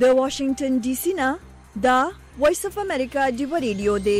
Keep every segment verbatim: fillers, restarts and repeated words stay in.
د واشنگټن ډي سي نه دا وایس اف امریکا دی ریډیو دی.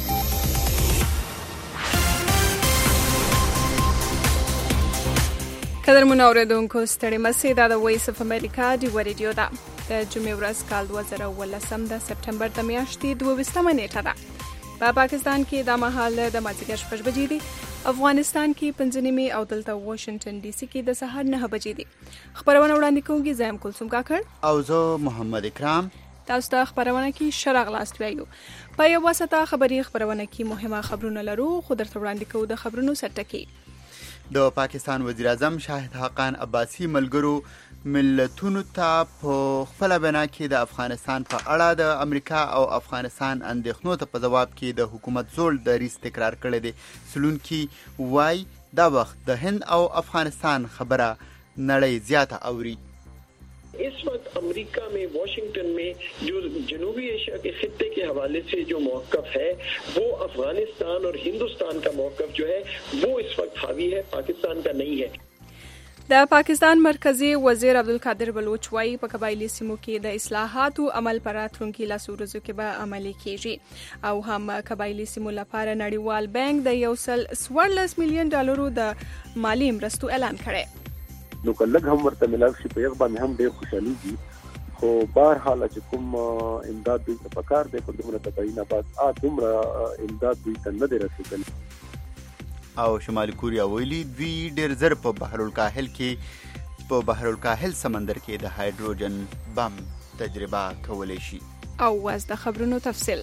قدرمن اوریدونکو ستړي مسئ دا د وایس اف امریکا دی ریډیو ده. د جمعې ورځ کال دوه زره اوولسم د سپټمبر د میاشتې دوه ویشتمه نیټه ده. په پاکستان کې دا مهال د مازدیګر شپږ بجې دي، افغانستان کې پنځه نیمې او دلته واشنگټن ډي سي کې د سهار نه بجې دي. خبرونه وړاندې کوونکی زه یم کلثوم کاکړ او زه محمد اکرام. تاسو ته خبرونه کې ښه راغلاست وایو. په یو وسطه خبري خبرونه کې مهمه خبرونه لرو، خو درته وړاندې کوو د خبرونو سرټکي. د پاکستان وزیر اعظم شاهد حقان عباسي ملګرو ملتونو ته په خپل بیان کې د افغانستان په اړه د امریکا او افغانستان اندېښنو ته په جواب کې د حکومت زول دریځ تکرار کړی دی. سلونکي وای دا وخت د هند او افغانستان خبره نړۍ زیاته اوري. इस वक्त अमेरिका में वाशिंगटन में जो जनूबी एशिया के खित्ते के हवाले से जो मौक़िफ़ है वो अफगानिस्तान और हिंदुस्तान का मौक़िफ़ जो है वो इस वक्त हावी है, पाकिस्तान का नहीं है. د پاکستان مرکزی وزیر عبدالقادر بلوچ وايي په قبایلی سیمو کې د اصلاحاتو عمل پر راتلونکي لسو ورځو کې به عملي کیږي او هم قبایلی سیمو لپاره نړیوال بانک د یو سل څوارلس میلیون ډالرو د مالی مرستو اعلان کړی. نو کله هم ورته ملاوي شي په یو باندې هم ډېر خوشالي دي، خو بهر حال چې کوم امداد دوی ته پکار دی په دومره تبعین بعد ا دومره امداد دوی ته نه دی رسیدلی. او شمالي کوریا ویلي دوی ډېر زر په بحر الکاهل کې په بحر الکاهل سمندر کې د هایدروجن بم تجربه کولی شي. او واز د خبرونو تفصیل.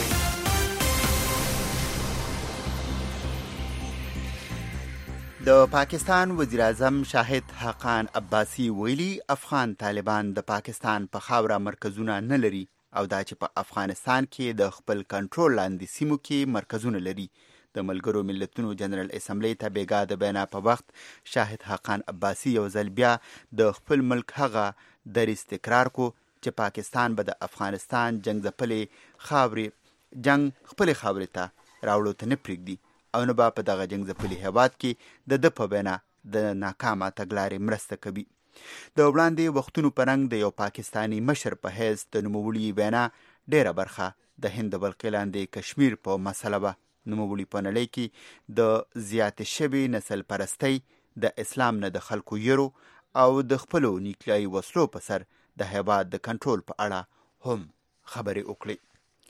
د پاکستان وزیر اعظم شاهد حقان عباسي ویلي افغان طالبان د پاکستان په خاوره مرکزونه نه لري او دا چې په افغانستان کې د خپل کنټرول لاندې سیمو کې مرکزونه لري. د ملګرو ملتونو جنرال اسمبلی ته بیګا د بینا په وخت شاهد حقان عباسي یو ځل بیا د خپل ملک هغه دریځ تکرار کو چې پاکستان به د افغانستان جنگ ځپلې خاورې جنگ خپلې خاورې ته راوړو ته نه پرېږدي او نه به په دغه جنگ ځپلي هېواد کې د ده په بینا د ناکامه تګلارې مرسته کوي. د وړاندې وختونو په رنګ د یو پاکستانی مشر په حیث د نوموړي وینا ډېره برخه د هند د بلقې لاندې کشمیر په مسله وه. نوموړي په نړۍ کې د زیاتې شوې نسل پرستۍ، د اسلام نه د خلکو یرو او د خپلو نیکلایي وسلو په سر د هېواد د کنټرول په اړه هم خبرې وکړې.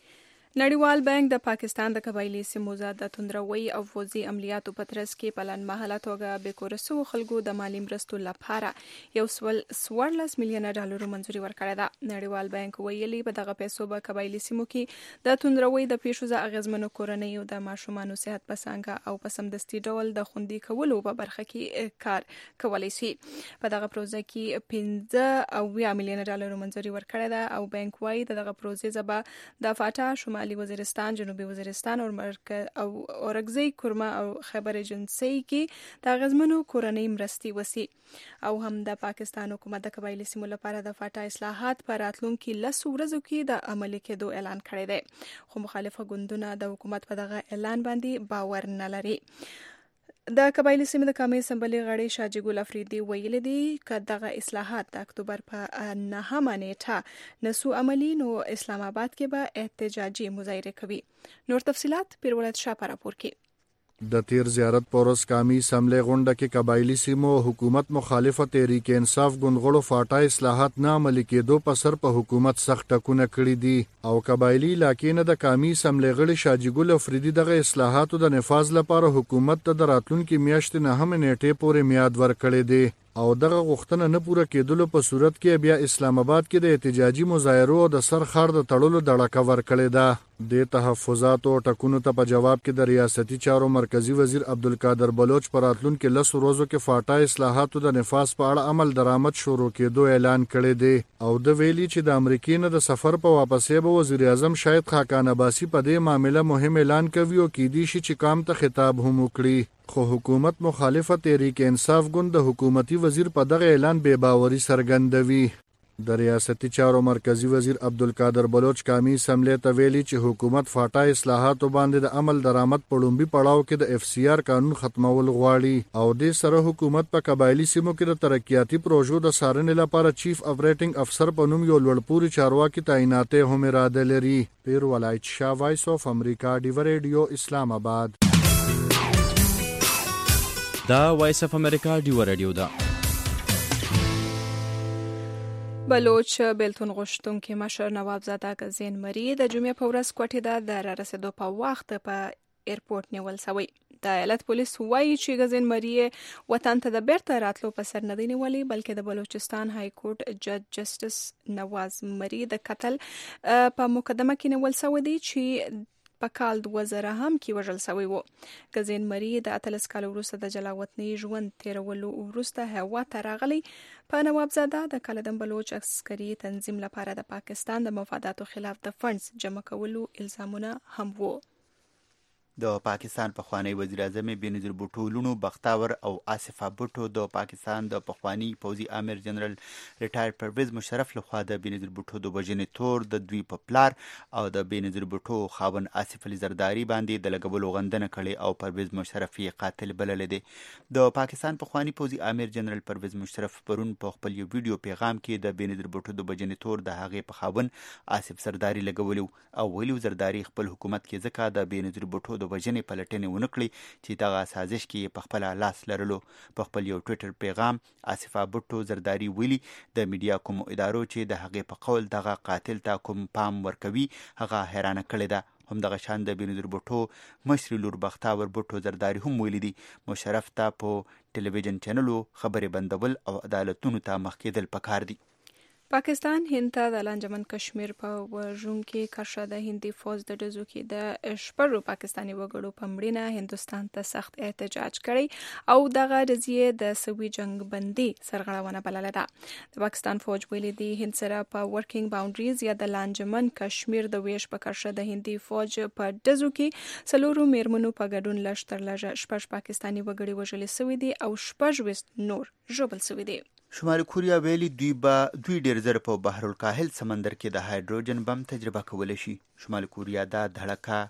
نړیوال بانک د پاکستان د قبایلی سیمو د توندروي او فوزي عملیاتو په ترڅ کې په لنډمهاله توګه بې کوره شوو خلکو د مالي مرستو لپاره یو سل څوارلس میلیونه ډالرو منظوري ورکړې ده. نړیوال بانک ویلي په دغه پیسو به قبایلی سیمو کې د توندروي د پیښو د اغیزمنو کورنیو د ماشومانو صحت په څانګه او په سمدستي ډول د خوندي کولو په برخه کې کار کولی شي. په دغه پروژه کې پنځه اویا میلیونه ډالرو منظوري ورکړې ده او بانک وايي دغه پروژې زبا د فاټا شمالي وزیرستان، جنوبي وزیرستان او مرکز او اورګزی کورما او خیبر جنسي کې د اغیزمنو کورنۍ مرستي وسی او هم د پاکستان حکومت د قبایلی سیمو لپاره د فاټا اصلاحات پر راتلونکي لسو ورځو کې د عملي کېدو اعلان کړی دی، خو مخالفه ګوندونه د حکومت په دغه اعلان باندې باور نه لري. د قبایلی سیمې د قومي اسمبلی غړی شاجي ګل افریدي ویلي دي که دغه اصلاحات د اکتوبر په نهمه نیټه نسو عملي نو اسلام آباد کې به احتجاجي مظاهره کوي. نور تفصيلات پیرولت شاه پر راپور کې. د تیر زیارت پورس قومي اسمبلی غونډه کې قبایلی سیمو حکومت مخالفه تحریک انصاف ګوندغړو فاټا اصلاحات نه عملي کېدو په سر په حکومت سخت ټکونه کړي دي او قبایلی علاقې نه د قومي اسمبلی غړي شاجي ګل افریدي دغه اصلاحاتو د نفاذ لپاره حکومت ته د راتلونکي میاشتې نه هم نیټې پورې میعاد ورکړی دی او دغه غوښتنه نه پوره کېدلو په صورت کې بیا اسلام آباد کې د احتجاجي مظاهرو د سر خار د تړلو دړکه ورکړې ده. د تحفظاتو ټکونو ته په جواب کې د ریاستي چارو مرکزی وزیر عبدالقادر بلوچ پر راتلونکي لسو ورځو کې فاټا اصلاحاتو د نفاذ په اړه عمل درآمد شروع کېدو اعلان کړی دی او د ویلي چې د امریکې نه د سفر په واپسې به وزیر اعظم شاهد حقان عباسي په دې معامله مهم اعلان کوي او کېدی شي چې قام ته خطاب هم وکړي. خو حکومت مخالفه تحریک انصاف ګوند د حکومتي وزیر په دغه اعلان بې باوري څرګندوي. د ریاستي چارو مرکزی وزیر عبدالقادر بلوچ قومي اسمبلی ته ویلي چې حکومت فاټا اصلاحاتو باندې د عمل درآمد په لومړي پړاو کې د اف سی آر قانون ختمول غواړي او د سره حکومت په قبایلی سیمو کې د ترقیاتي پروژو د څارنې لپاره چیف اپریټینګ افسر په نوم یو لوړپوړي چارواکي تعینات هم اراده لري. پیر ولایت شاه، وایس اف امریکا، ډیو ریډیو، اسلام آباد. دا وایس اف امریکا ډیو ریډیو ده. بلوچ بیلتون غوښتونکي مشر نواب زاده غزین مری د جمعې په ورځ کوټې ته د رارسېدو په وخت په ایرپورټ نیول شوی. د ایالت پولیس وایي چې غزین مری وطن ته د بیرته راتلو په سر نه دی نیولی، بلکې د بلوچستان های کورټ جج جسټس نواز مری د قتل په مقدمه کې نیول شوی دی چې په کال دوه زره هم کې وژل شوی و. غزین مری د اتلس کال وروسته د جلا وطني ژوند تیرولو وروسته هوا ته راغلی. په نواب زاده د کالدم بلوچ عسکري تنظیم لپاره د پاکستان د مفاداتو خلاف د فنډز جمع کولو الزامونه هم وو. د پاکستان پخوانی وزیر اعظم بینظیر بوټو لونو بختاور او آصفه بوټو د پاکستان د پخوانی پوځي امیر جنرال ریټایر پرویز مشرف لخوا د بینظیر بوټو د وژنې تور د دوی په پلار او د بینظیر بوټو خاوند آصف علي زرداری باندې د لګولو غندنه کړې او پرویز مشرف یې قاتل بللی دی. د پاکستان پخوانی پوځي امیر جنرال پرویز مشرف پرون په خپل یو ویډیو پیغام کې د بینظیر بوټو د وژنې تور د هغې په خاوند آصف زرداری لګولی او ویلي زرداری خپل حکومت کې ځکه د بینظیر بوټو د وژنې پلټنې ونه کړي چې دغه سازش کې په خپل لاس لرلو. په خپل یو ټویټر پیغام آصفه بوټو زرداری ویلي د میډیا کوم ادارو چې د هغې په قول دغه قاتل ته کوم پام ورکوي هغه حیرانه کړې ده. همدغه شان د بینظیر بوټو مشري لور بختاور بوټو زرداری هم ویلي دي مشرف ته په ټلویزیون چینلو خبرې بندول او عدالتونو ته مخ کېدل پکار دي. پاکستان هند ته د لانجمن کشمیر په وژونکي کرښه د هندي فوج د ډزو کې د شپږو پاکستاني وګړو په مړینه هندوستان ته سخت احتجاج کړی او دغه ډزې د سوي جنگ بندي سرغړونه بلله ده. د پاکستان فوج ویلي دی هند سره په ورکینګ باونډریز یا د لانجمن کشمیر د ویش په کرښه د هندي فوج په ډزو کې څلورو میرمنو په ګډون لږ تر لږه شپږ پاکستاني وګړي وژل شوي دي او شپږ ویشت نور ژوبل شوي دي. شمالي کوریا ویلي دوی به دوی ډیر زر په بحر الکاهل سمندر کې د هایدروجن بم تجربه کولی شي. شمالي کوریا دا دړکه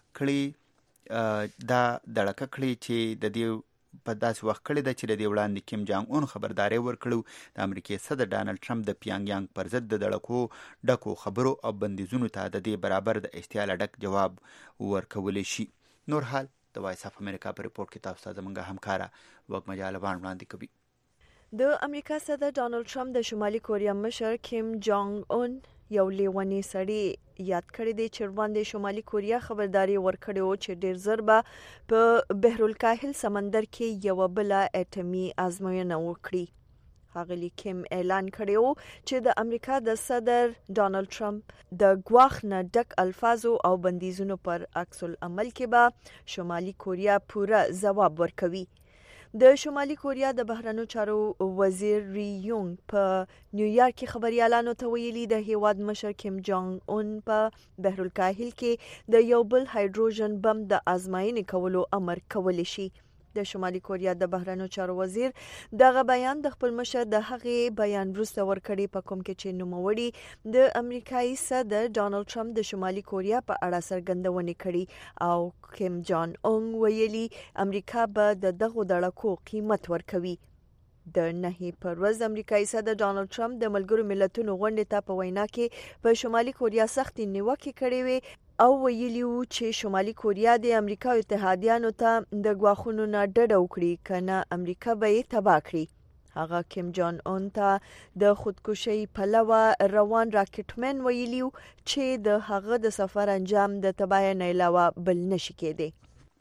کړې دا دړکه کړې چې د دې په داسې وخت کړې ده چې د دې وړاندې کیم جانګ اون خبرداری ورکړو د امریکای صدر ډانلډ ټرمپ د پیانګ یانګ پر ضد د دړکو ډکو خبرو او بندیزونو ته د دې برابر د احتیال ډک جواب ورکولی شي. نور حال د وایس اف امریکا په ریپورت کې تاسو ته زموږ همکاره وګمجا لبان وړاندې کوي. د امریکا صدر ډانلډ ټرمپ د شمالي کوریا مشر کیم جانګ اون یو لیونی سړی یاد کړی دی چې وړاندې شمالي کوریا خبرداري ورکړې و چې ډیر زر به په بحر الکاهل سمندر کې یو بل اټومي ازموینه وکړي. ښاغلي کیم اعلان کړی و چې د امریکا د صدر ډانلډ ټرمپ د ګواښ نه ډک الفاظو او بندیزونو پر عکس العمل کې به شمالي کوریا پوره ځواب ورکوي. د شمالي کوریا د بهرنیو چارو وزیر ری یونګ په نیویارک کې خبريالانو ته ویلي د هیواد مشر کیم جانګ اون په بحر الکاهل کې د یو بل هایدروجن بم د آزمایښت کولو امر کولی شي. د شمالي کوریا د بهرنیو چارو وزیر دغه بیان د خپل مشر د هغې بیان وروسته ورکړی په کوم کې چې نوموړي د امریکایي صدر ډانلډ ټرمپ د شمالي کوریا په اړه څرګندونې کړي او کیم جان اون ویلي امریکا به د دغو دړکو قیمت ورکوي. د نهي پر ورځ امریکایي صدر ډانلډ ټرمپ د ملګرو ملتونو غونډې ته په وینا کې په شمالي کوریا سختې نیوکې کړې وې او ویلي وو چې شمالي کوریا د امریکا او اتحادیانو ته د ګواښونو نه ډډه وکړي کنه امریکا به یې تباه کړي. هغه کیم جان اون ته د خودکشي پلوه روان راکټمن ویلي چې د هغه د سفر انجام د تباهۍ نه علاوه بل نشي کېدی.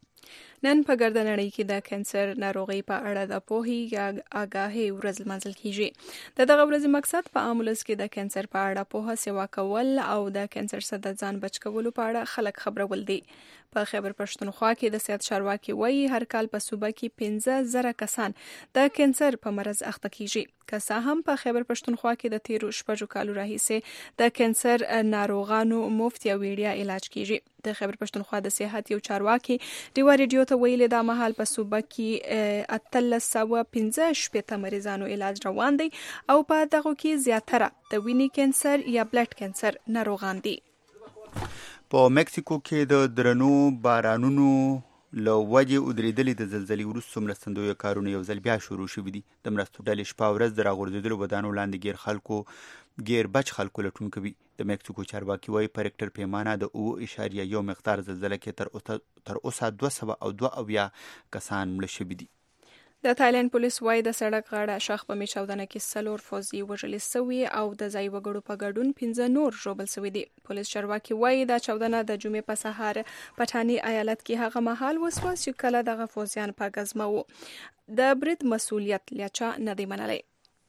نن په ګرده نړۍ کې د کانسر ناروغي په اړه د پوهې یا آگاهي ورځ لمانځل کیږي. د دغه ورځې مقصد په عام ولس کې د کانسر په اړه پوهه سیوا کول او د کانسر څخه د ځان بچ کولو په اړه خلک خبرول دي. په خیبر پښتونخوا کې د صحت چارواکي وایي هر کال په صوبه کې پنځه زره کسان د کانسر په مرض اخته کیږي. که څه هم په خیبر پښتونخوا کې د تیرو شپږو کالو راهیسې د کانسر ناروغانو مفت یا ویډیا علاج کیږي. د خیبر پښتونخوا د صحت یو چارواکي ډیوا ریډیو ته څه ویلي دا مهال په صوبه کې اتلس سوه پنځه شپېته مریضانو علاج روان دی او په دغو کې زیاتره د وینې کینسر یا بلډ کینسر ناروغان دي. په مکسیکو کې د درنو بارانونو له وجې ودرېدلې د زلزلې وروسته مرستندویه کارونه یو ځل بیا شروع شوي دي. د مرستو ډلې شپه ورځ د راغورځېدلو ودانو لاندې ګیر خلکو ګیر بچ خلکو لټون کوي. د مکسیکو چارواکي وایي په ریکټر پیمانه د اوه اشاریه یو مقدار زلزله کې تر اوسه دوه سوه او دوه اویا کسان مړه شوي دي. د تایلند پولیس وایي د سړک غاړه شاخ په چاودنه کې څلور فوجي وژل سوي او د ځای وګړو په ګډون پنځه نور ژوبل سوي دي. پولیس چارواکي وایي دا چاودنه د جمعې په سهار پټاني ایالت کې هغه مهال وسوه چې کله دغه فوجیان په ګزمه وو. د برید مسؤلیت لیاچا نه دی منلی.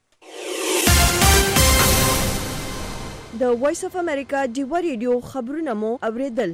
د وایس اف امریکا ډیوه ریډیو خبرونه مو اوریدل.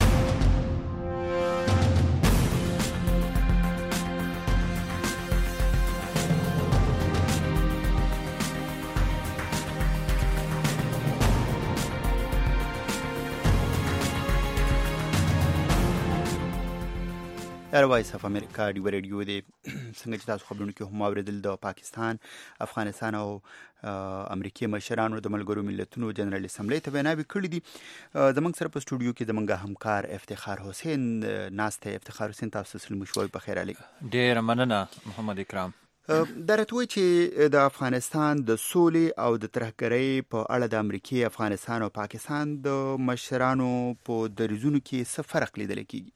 در وایس اف امریکا ډیوه ریډیو دی. څنګه چې تاسو خبرونه کې هم اوریدل د پاکستان، افغانستان او امریکای مشرانو د ملګرو ملتونو جنرال اسمبلی ته ویناوې کړې دي. زموږ سره په سټوډیو کې زموږ همکار افتخار حسین ناسته. افتخار حسین تاسو سره مشوي په خیر علي. ډېر مننه محمد اکرام. درته وایي چې د افغانستان د سولې او د ترهګرۍ په اړه د امریکای، افغانستان او پاکستان د مشرانو په دریځونو کې څه فرق لیدل کېږي؟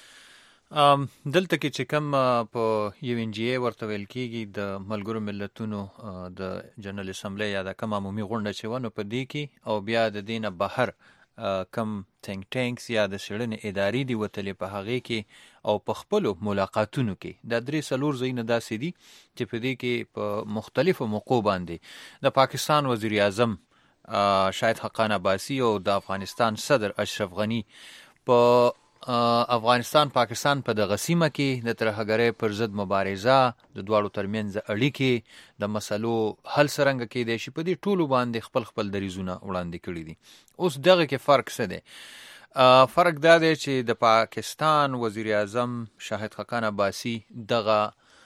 دلته کې چې کوم په یو ان جی ای ورته ویل کېږي د ملګرو ملتونو د جنرال اسمبلی یا د کوم عمومي غونډه چې ونه په دې کې او بیا د دې نه بهر کم تینک ټینکس یا د څېړنې ادارې دي وتلې په هغې کې او په خپلو ملاقاتونو کې دا درې څلور ځایونه داسې دي چې په دې کې په مختلفو موقعو باندې د پاکستان وزیر اعظم شاهد حقان عباسي او د افغانستان صدر اشرف غني په افغانستان پاکستان په دغه سیمه کې د ترهګرۍ پر ضد مبارزه، د دواړو ترمنځ اړیکې، د مسلو حل څرنګه کېدای شي، په دې ټولو باندې خپل خپل دریځونه وړاندې کړي دي. اوس دغه کې فرق څه دی؟ فرق دا دی چې د پاکستان وزیر اعظم شاهد حقان عباسي دغه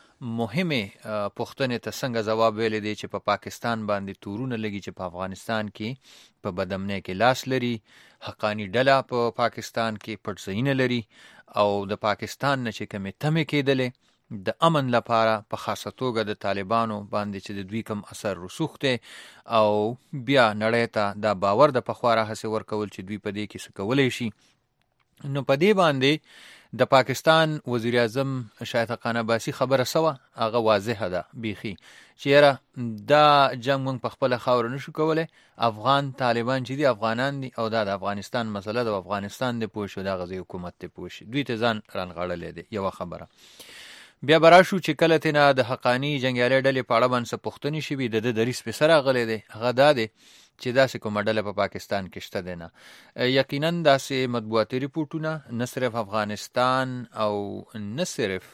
مهمه پوښتنې ته څنګه ځواب ویلی دی چې په پاکستان باندې تورونه لګي چې په افغانستان کې په بدامنۍ کې لاس لري، حقانی ډله په پاکستان کې پټ ځایونه لري او د پاکستان نه چې کومې تمې کېدلې د امن لپاره په خاصه توګه د طالبانو باندې چې د دوی کم اثر رسوخ دی او بیا نړۍ ته دا باور د پخوا راهسې ورکول چې دوی په دې کې څه کولی شي. نو په دې باندې د پاکستان وزیر اعظم شاهد حقان عباسي خبره سوه، هغه واضحه ده بیخي چې یاره دا جنګ موږ په خپله خاوره نشو کولی، افغان طالبان چې دي افغانان دي او دا د افغانستان مسله د افغانستان دی پوه شو، دا غزي حکومت دی پوه شي، دوی ته ځان رانغاړلی دی. یوه خبره بیا به راشو چې کله تېنه د حقاني جنګیالۍ ډلې په اړه باندې څه پوښتنې شوي، د ده دریځ پې څه راغلی دی؟ هغه دا دی چې داسې کومه ډله په پاکستان کې شته دی نه. یقینا داسې مطبوعاتي ریپورټونه نه صرف افغانستان او نه صرف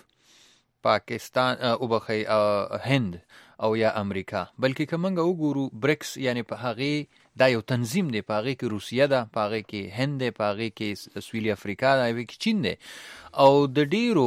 پاکستان وبخئ هند او یا امریکا، بلکې که موږ وګورو بریکس یعنی په هغې دا یو تنظیم دی، په هغې کې روسیه ده، په هغې کې هند دی، په هغې کې سویلي افریقا ده، هغې کې چین دی او د ډیرو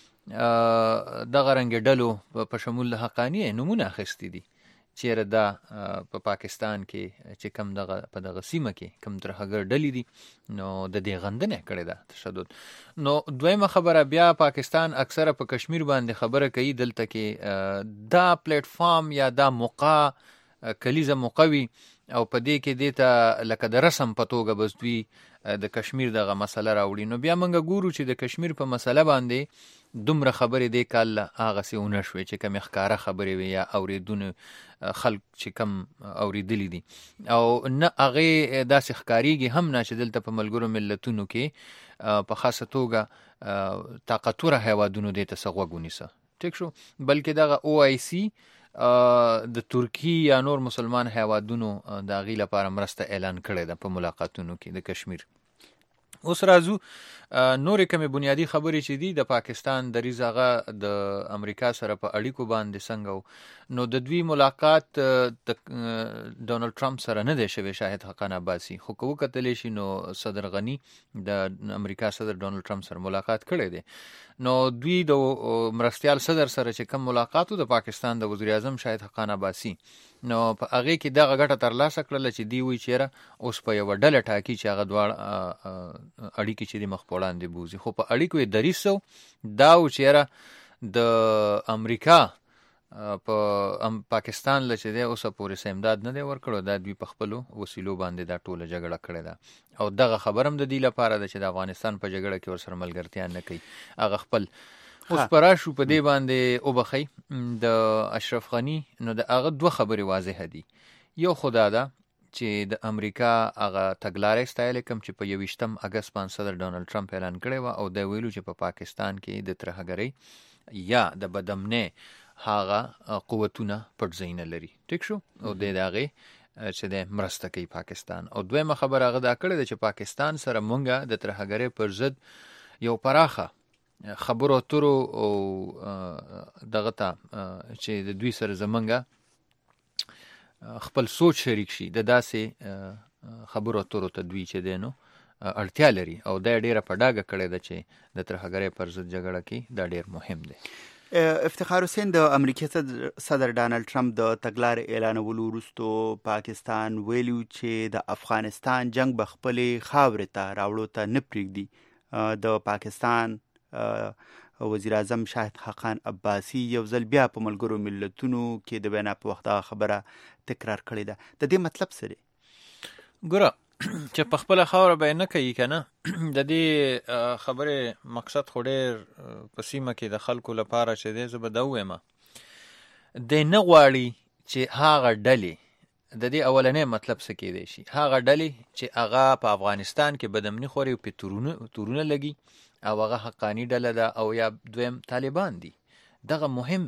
دغه رنګې ډلو په شمول د حقاني نومونه اخیستي دي چیرې دا په پاکستان کې چې کم دغه په دغه سیمه کې کم ترهګر ډلې دي نو د دې غندنه کړې ده تشدد. نو دویمه خبره بیا پاکستان اکثره په کشمیر باندې خبره کوي، دلته کې دا پلیټ فارم یا دا موقع کلیزه موقوي او په دې کې دیته لکه د رسم په توګه بس دوی د کشمیر دغه مسله راوړي. نو بیا موږ ګورو چې د کشمیر په مسله باندې دومره خبرې دی کال هغسې ونه شوې چې کمې ښکاره خبرې وي یا اورېدونه خلک چې کم اورېدلي دي او نه هغې داسې ښکارېږي هم نه چې دلته په ملګرو ملتونو کې په خاصه توګه طاقتوره هیوادونو دې ته څه غوږ ونیسه، ټیک شو، بلکې دغه او آی سی د ترکی یا نور مسلمان هیوادونو د هغې لپاره مرسته اعلان کړې ده په ملاقاتونو کې د کشمیر. اوس راځو نورې کومې بنیادی خبرې چې دي د پاکستان دریځ هغه د امریکا سره په اړیکو باندې څنګه نو د دوی ملاقات د ډونالد ټرمپ سره نه دی شوی شاهد حقان عباسي خو که وکتلی شي نو صدر غني د امریکا صدر ډونالد ټرمپ سره ملاقات کړی دی نو دوی د مرستیال صدر سره چې کوم ملاقات د پاکستان د وزیر اعظم شاهد حقان عباسي نو په هغه کې دغه ګټه ترلاسه کړله چې دی وی چیرې اوس په یو ډله ټاکی چې هغه دواړه اړیکې چې د مخ په وړاندې بوزي خو په اړیکو یې دریسو دا و چیرې د امریکا په پاکستان له چې دی اوسه پورې امداد نه دی ورکړو دا دوی په خپلو وسیلو باندې دا ټوله جګړه کړې ده او دغه خبر هم د دې لپاره ده چې د افغانستان په جګړه کې ورسره ملګرتیا نه کوي هغه خپل اوس پراشو په دې باندې او بخي د اشرف غنی نو د هغه دوه خبرې واضحه دي یو خدا ده چې د امریکا هغه تګلارې ستایل کوم چې په یویشتم اگست باندې صدر ډونالد ټرمپ اعلان کړی و او دا ویلو چې په پا پاکستان کې د ترهګرۍ یا د بدامنۍ هغه قوتونه پټ ځای نه لري ټیک شو او د هغه چې د مرسته کوي پاکستان او دویمه خبره هغه دا کړې ده چې پاکستان سره مونږه د ترهګرۍ پر ضد یو پراخه خبرو اترو او دغه ته چې د دوی سره زمونږه خپل سوچ شریک شي د داسې خبرو اترو ته دوی چې دی نو اړتیا لري او دا ډیره په ډاګه کړې ده چې د ترهګرۍ پر ضد جګړه کې دا ډیر مهم دی افتخار حسین د امریکا صدر ډانلډ ټرمپ د تګلارې اعلانولو وروسته پاکستان ویلو چې د افغانستان جنگ به خپلې خاورې ته راوړو ته نه پرېږدي د پاکستان وزیر اعظم شاهد حقان عباسي یو ځل بیا په ملګرو ملتونو کې د وینا په وخت خبره تکرار کړې ده د دې مطلب څه دی ګوره چې په خپل خاوره به نه کوي کنه د دې خبره مقصد خو ډېر په سیمه کې د خلکو لپاره چې دی زه به دا ووایم د نه غواړي چې هغه ډلې د دې اولنې مطلب څه کېدی شي هغه ډلې چې هغه په افغانستان کې بدامني خوري او په تورونه تورونه لګي او هغه حقانی ډله ده او یا دویم طالبان دي دغه مهم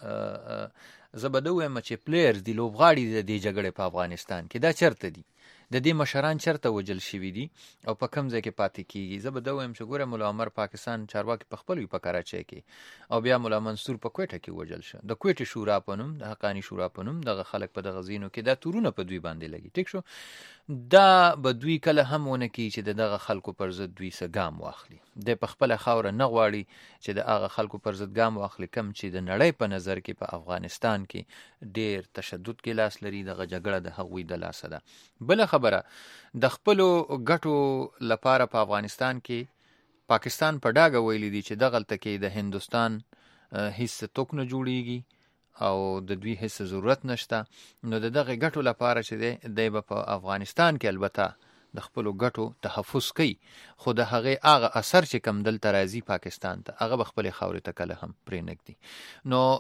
زبده وایم چې پلیئرز دی لوبغاړي د دې جګړې په افغانستان کې دا چرته دي د دې مشران چرته وجل شوي دي او په کوم ځای کې پاتې کیږي زبده وایم چې ګوره مولا عمر پاکستان چارواکي په خپل په کراچۍ کې او بیا مولا منصور په کوټه کې وجل شو د کوټه شورا په نوم د حقانی شورا په نوم دغه خلک په دغه زینو کې دا تورونه په دوی باندې لګي ټیک شو دا به دوی کله هم ونه کی چې دغه خلکو پر ضد دوی څه ګام واخلي د په خپل خاور نه غواړي چې د هغه خلکو پر ضد ګام واخلي کم چې د نړۍ په نظر کې په افغانستان کې ډیر تشدد کې لاس لري دغه جګړه د هغوی د لاس ده بل خبره د خپل ګټو لپاره په افغانستان کې پاکستان په ډاګه ویلي دي چې دغه تل کې د هندستان هیڅ توک نه جوړیږي او د دوی هیڅ ضرورت نشته نو دغه ګټو لپاره چې دی په افغانستان کې البته د خپل ګټو تحفظ کوي خو د هغه هغه اثر چې کم دلته راځي پاکستان ته هغه خپل خاورې ته کله هم پرې نګدي نو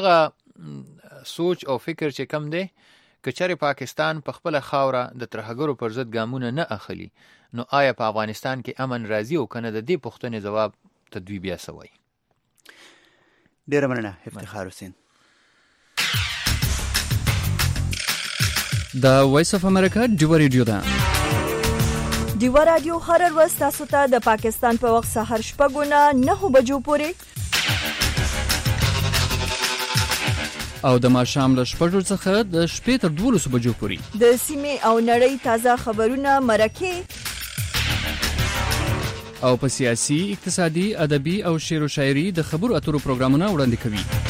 دغه سوچ او فکر چې کم دی کچره پاکستان په خپل خاوره د ترهګرو پر ضد ګامونه نه اخلي نو آیا په افغانستان کې امن راځي او کنه د دې پوښتنې جواب تدوی بیا سوي ډیر مننه افتخار حسین د وایس اف امریکا ډیو ریډیو ده ډیو رادیو هر ورځ تاسو ته د پاکستان په وخت سحر شپږونه نه بجو پورې او د ماښام له شپږو څخه د شپې تر دولسو بجو پورې د سیمې او نړۍ تازه خبرونه مرکه او په سیاسي اقتصادي ادبي او شعر او شاعري د خبرو اترو پروګرامونه وړاندې کوي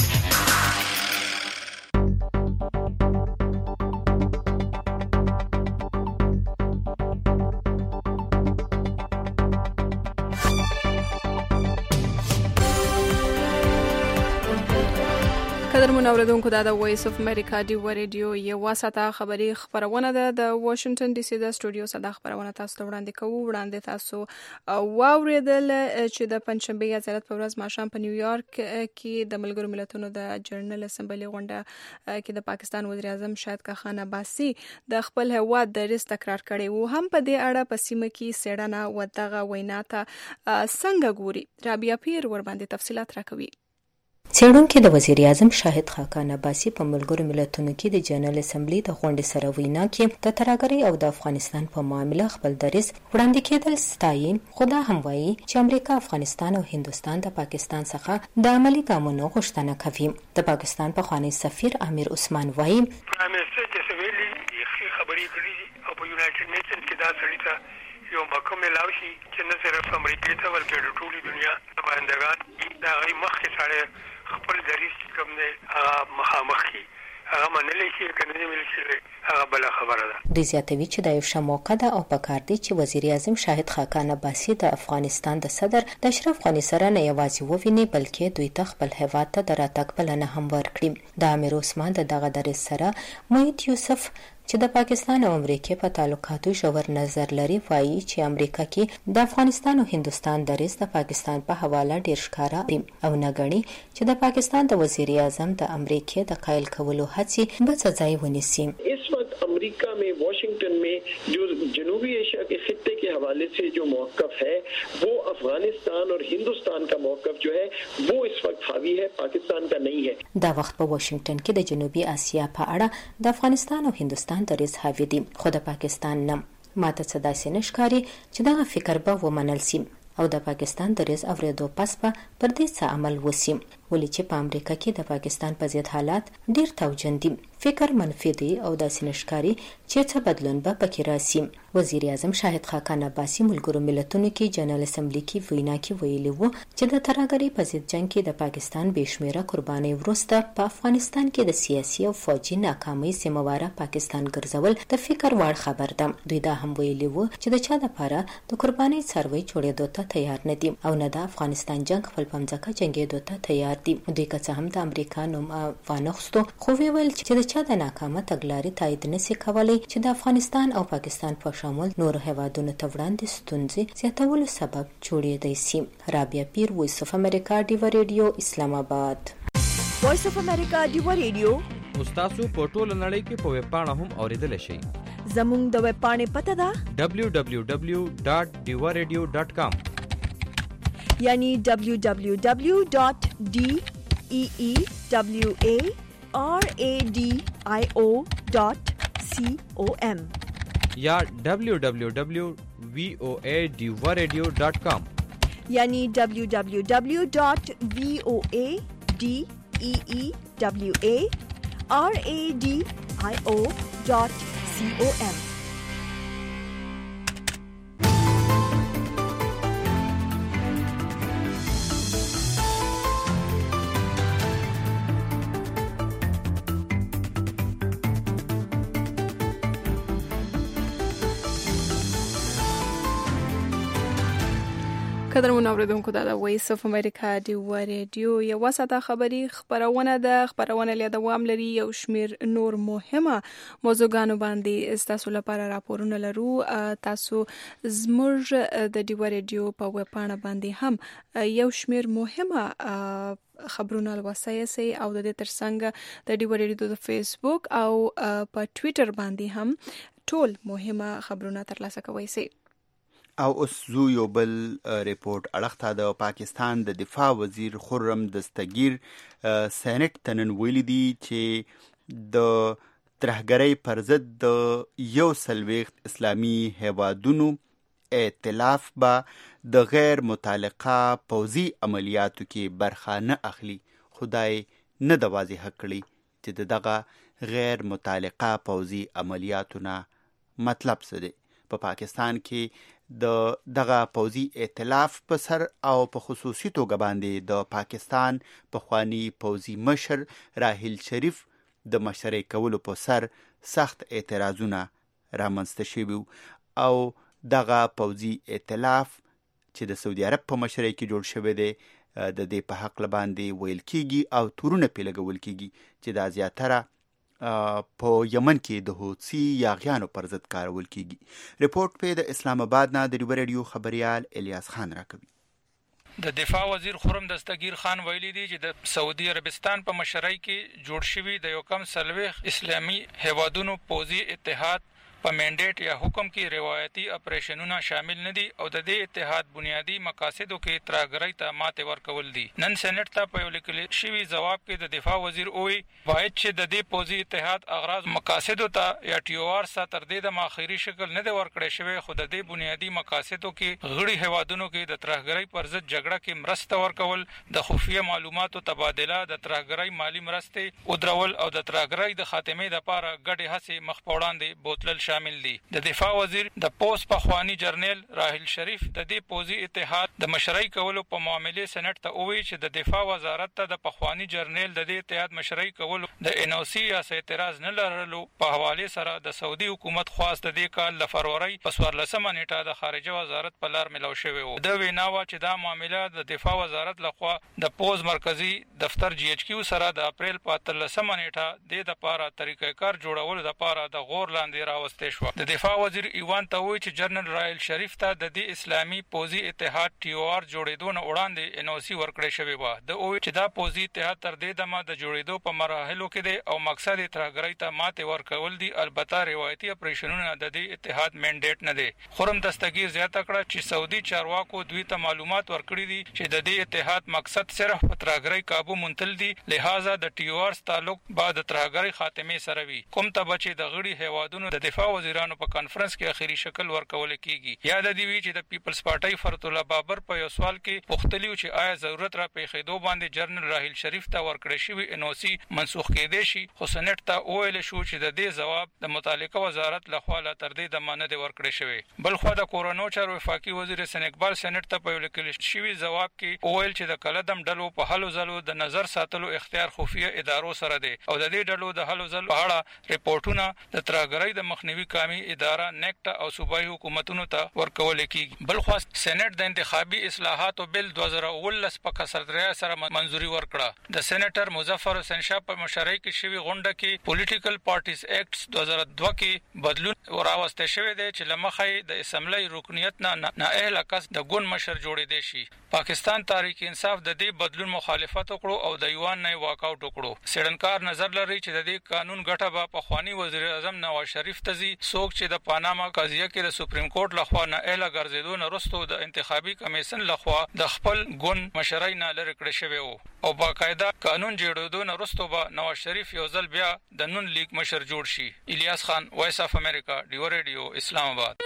قدرمن اوریدونکو دا د وایس اف امریکا ډیو ریډیو یو واسطه خبری خبرونه ده د واشنگټن ډي سي د سټوډیو څخه د خبرونه تاسو ته وړاندې کوو وړاندې تاسو واوریدل چې د پنځشنبه عدالت په ورځ ماښام په نیویارک کې د ملګرو ملتونو د جنرال اسمبلی غونډه کې د پاکستان وزیر اعظم شاهد حقان عباسي د خپل هواد د ریس تکرار کړي وو هم په دې اړه په سیمه کې سړنه و دغه وینا ته څنګه ګوري رابعه پیر ور باندې تفصيلات راکوي څېړونکي د وزیر اعظم شاهد خاقان عباسي په ملګرو ملتونو کې د جنرال اسمبلی د غونډې سره وینا کې د ترهګرۍ او د افغانستان په معامله خپل دریځ وړاندې کېدل ستایي، خو دا هم وایي چې امریکا، افغانستان او هندوستان د پاکستان څخه د عملي ګامونو غوښتنه کوي. د پاکستان پخوانی سفیر امیر عثمان وایي خبرې کړې او په یونایټډ نیشن کې دا سړی ته یو مقام ملاو شي چې نه صرف امریکا ته بلکې د ټولې دنیا نمایندګان د هغې مخکې سړی خپل دریځ کوم دی هغه مخامخ شي، هغه منلی شي که نه منلی شي هغه بله خبره ده. دوی زیاتوي چې دا یو ښه موقع ده او پکار دی چې وزیر اعظم شاهد خاقان عباسي د افغانستان د صدر د اشرف غني سره نه یوازې وویني بلکې دوی ته خپل هیواد ته د راتګ بلنه هم ورکړي. د امیر عثمان د دغه دریځ سره محیط یوسف چې د پاکستان او امریکا په تعلقاتو ژور نظر لري وایي چې امریکا کې د افغانستان او هندوستان دریځ د پاکستان په حواله ډیر ښکاره دی او نه ګڼي چې د پاکستان د وزیر اعظم د امریکا د قایل کولو هڅې به څه ځای ونیسي. इस वक्त अमेरिका में वाशिंगटन में जो जनूबी एशिया के खित्ते के हवाले से जो मौक़िफ़ है वो अफगानिस्तान और हिंदुस्तान का मौक़िफ़ जो है वो इस वक्त हावी है, पाकिस्तान का नहीं है. دا وخت په واشنگټن کې د جنوبي اسیا په اړه د افغانستان او هندوستان دریځ حاوی دی، خو د پاکستان نه. ماته څه داسې نه ښکاري چې دغه فکر به ومنل سي او د پاکستان دریځ اورېدو پس به پر دې څه عمل وسي، ولې چې په امریکا کې د پاکستان په ضد حالات ډیر توجن دي. فکر منفي دی او داسې نشکاري چې څه بدلون به پکې راسي. وزیر اعظم شاهد خاقان عباسي ملګرو ملتونو کې جنرال اسمبلی کې وینا کې ویلي وو چې د ترهګرۍ په ضد جنگ کې د پاکستان بېشمیره قربانۍ وروسته په افغانستان کې د سیاسي او فوجي ناکامۍ ذمهواره پاکستان ګرځول د فکر وړ خبر ده. دوی دا هم ویلي وو چې د چا دپاره د قربانۍ څاروی جوړېدو ته تیار نه دي او نه د افغانستان جنگ خپل په مځکه جنګېدو ته تیار دي. دوی که څه هم د امریکا نوم وانخستو، خو ویل چې د چا د ناکامه تګلارې تایید نشي کولی چې د افغانستان او پاکستان په شامل نورو هیوادونو ته وړاندې ستونزې زیاتولو سبب جوړېدی سي. رابعه پیر، وایس اف امریکا، ډیوه ریډیو، اسلام آباد. وایس اف امریکا ډیوه ریډیو تاسو په ټوله نړۍ کې په ویب پاڼه هم اوریدلی شئ. زموږ د ویب پاڼې پته ده دبلیو دبلیو دبلیو ډاټ ډیوه ریډیو ډاټ کام، یعنی دبلیو دبلیو دبلیو ډاټ ډي ای ای دبلیو ای آر ای ډي آی او ډاټ سی او ایم یا دبلیو دبلیو دبلیو وی او ای ډیوه ریډیو ډاټ کام، یعنی دبلیو دبلیو دبلیو ډاټ وی او ای ډي ای ای دبلیو ای آر ای ډي آی او ډاټ سی او ایم. قدرمن اوریدونکو دا د وایس اف امریکا ډیوه ریډیو یو ساده خبری خبرونه ده. خبرونه له دوام لري یو شمیر نور مهمه موضوعګانو باندې تاسو لپاره راپورونه لرو. تاسو زموږ د ډیوه ریډیو په ویب پاڼه باندې هم یو شمیر مهمه خبرونه لوستای سي او د دې ترڅنګ د ډیوه ریډیو د فیسبوک او په ټوئیټر باندې هم ټول مهمه خبرونه ترلاسه کوئ سي. او اوس زو یو بل ریپورت اړخته د پاکستان د دفاع وزیر خرم دستگیر سینټ تنن ویلي دي چې د ترهګرۍ پر ضد د یو سلويخت اسلامي هیوادونو ائتلاف به د غیر متعلقه پوځي عملیاتو کې برخه نه اخلي. خدای نه د واضح کړی چې دغه غیر متعلقه پوځي عملیاتو نه مطلب څه دی. په پاکستان کې د دغه پوځي ائتلاف په سر او په خصوصي توګه باندې د پاکستان پخوانی پوځي مشر راحیل شریف د مشرۍ کولو په سر سخت اعتراضونه رامنځته شوي او دغه پوځي ائتلاف چې د سعودي عرب په مشرۍ کې جوړ شوی دی د دې په حق باندې ویل کیږي او تورونه پې لګول کیږي چې دا زیاتره په یمن کې د حوثي یاغیانو پر ضد کارول کیږي. ریپورت په د اسلام آباد نه د ډیوه ریډیو خبريال الیاس خان راکوي. د دفاع وزیر خرم دستگیر خان ویلي دی چې د سعودي عربستان په مشرۍ کې جوړ شوی د یو کم سلويخ اسلامي هیوادونو پوځي اتحاد په منډیټ یا حکم کې روایتي اپریشنونه شامل نه دي او د دې اتحاد بنیادی مقاصدو کې ترهګرۍ ته ماته ورکول دي. نن سېنات ته په یو لیکل شوی جواب کې د دفاع وزیر وویل باید چې د دې پوځي اتحاد اغراض مقاصدو ته یا ټي او آر سره تر دې د ماخري شکل نه دی ورکړی شوی خو د دې بنیادی مقاصدو کې غړي هوادونو کې د ترهګرۍ پر ضد جګړه کې مرسته ورکول، د خفیه معلوماتو تبادله، د ترهګرۍ مالی مرستې او درول او د ترهګرۍ د خاتمې لپاره ګډې هڅې مخ په وړاندې بوتلل شامل دي. د دفاع وزیر د پوس پخوانی جرنیل راهیل شریف د دې پوځي اتحاد د مشرۍ کولو په معاملې سېنات ته وویل چې د دفاع وزارت ته د پخوانی جرنیل د دې اتحاد مشرۍ کولو د ان او سی یا اعتراض نه لرلو په حواله سره د سعودي حکومت خواست د دې کال د فروری په څوارلسمه نیټه د خارجه وزارت په لار ملو شوی و. د ویناوه چې دا معامله د دفاع وزارت لخوا د پوز مرکزی دفتر جی ایچ کیو سره د اپریل په اتلسمه نیټه د لپاره طریقې کار جوړول د لپاره د غور لاندې راوستې شو. د دفاع وزیر ایوان ته وایي چې جنرال راهیل شریف ته د دې اسلامي پوزي اتحاد ټي او آر جوړېدو نه وړاندې ان او سی ورکړی شوی و. د وایي چې دا پوزي اتحاد تر دې دمه د جوړېدو په مراحلو کې دی او مقصد یې ترهګرۍ ته ماته ورکول دي. البته روایتي اپریشنونه د دې اتحاد منډیټ نه دی. خرم دستگیر زیاته کړه چې سعودي چارواکو دوی ته معلومات ورکړي دي چې د دې اتحاد مقصد صرف په ترهګرۍ قابو منتل دي، لہذا د ټي او آر تعلق بعد ترهګرۍ خاتمه سره وي. کوم ته بچي د غړي هوادونو د دفاع وزیرانو په کانفرنس کې اخیری شکل ورکول کیږي. یاد دی وی چې د پیپلز پارټي فرت الله بابر په یو سوال کې پوښتنه چې آیا ضرورت را پیښېدو باندې جنرال راهیل شریف ته ورکړی شوی ان او سی منسوخ کېدې شي، خو سېنات ته وویل شو چې د دې جواب د متعلقه وزارت لخوا لا تر دې د مانه دی ورکړی شوی. بل خو د کورونو چارو وفاقي وزیر حسن اقبال سېنات ته په لیکل شوی جواب کې وویل چې د کلدم ډلو په حلو ځلو د نظر ساتلو اختیار خفیه ادارو سره دی او د دې ډلو د حلو ځلو په اړه ریپورتونه د ترهګرۍ د مخنیوي قومي اداره نیکټ او صوبایي حکومتونو ته ورکول کیږي. بل خو سېنات د انتخابي اصلاحاتو بل دوه زره اوولس په کسرتریا سره منځوري ورکړه. د سېنیټر مظفر حسین شاه په مشرۍ کې شوی غونډه کې پولیټیکل پارټیز اکټ دوه زره دوه کې بدلون وراوسته شوی دی چې لمخې د اسمبلی رکنیت نه نااهل کس د ګوند مشر جوړې دی شي. پاکستان تحریک انصاف د دې بدلون مخالفت وکړو او د یوان نه واک اوټ وکړو. سیډنکار نظر لري چې د دې قانون ګټه به په خواني وزیر اعظم نواز شریف تزي څوک چې د پاناما قضیه کې د سپریم کورټ لخوا نه اله ګرځیدو نه وروسته د انتخابي کمیشن لخوا د خپل ګوند مشرۍ نه لری کړی شوی وو او باقاعده قانون جوړېدو نه وروسته به نواز شریف یو ځل بیا د نون لیگ مشر جوړ شي. الیاس خان، وایس اف امریکا، ډیو ریډیو، اسلام آباد.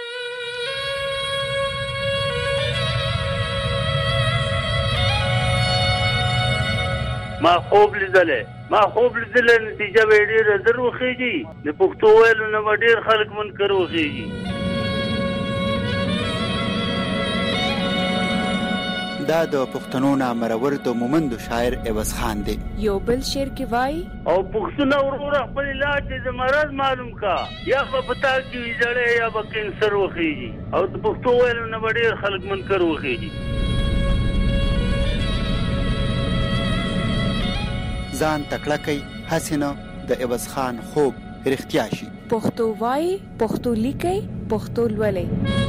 ما خوب لیدلې ما خوب لیدلې نتیجه به ډېره زر وخیږي. د پښتو ویلو نه به ډېر خلک منکر وخیږي. دا د پښتنو نامرور د مومند شاعر عوض خان دی. یو بل شعر کې وای او پښتون ورور خپل علاج د مرض معلوم کا یا په پتا کې ویځړې یا په کینسر وخیږي او د پښتو ویلو نه به ډېر خلک منکر وخیږي. ځان تکړه کوي حسینه د عوض خان خوب رښتیا شي. پښتو وای، پښتو لیکي، پښتو لولي.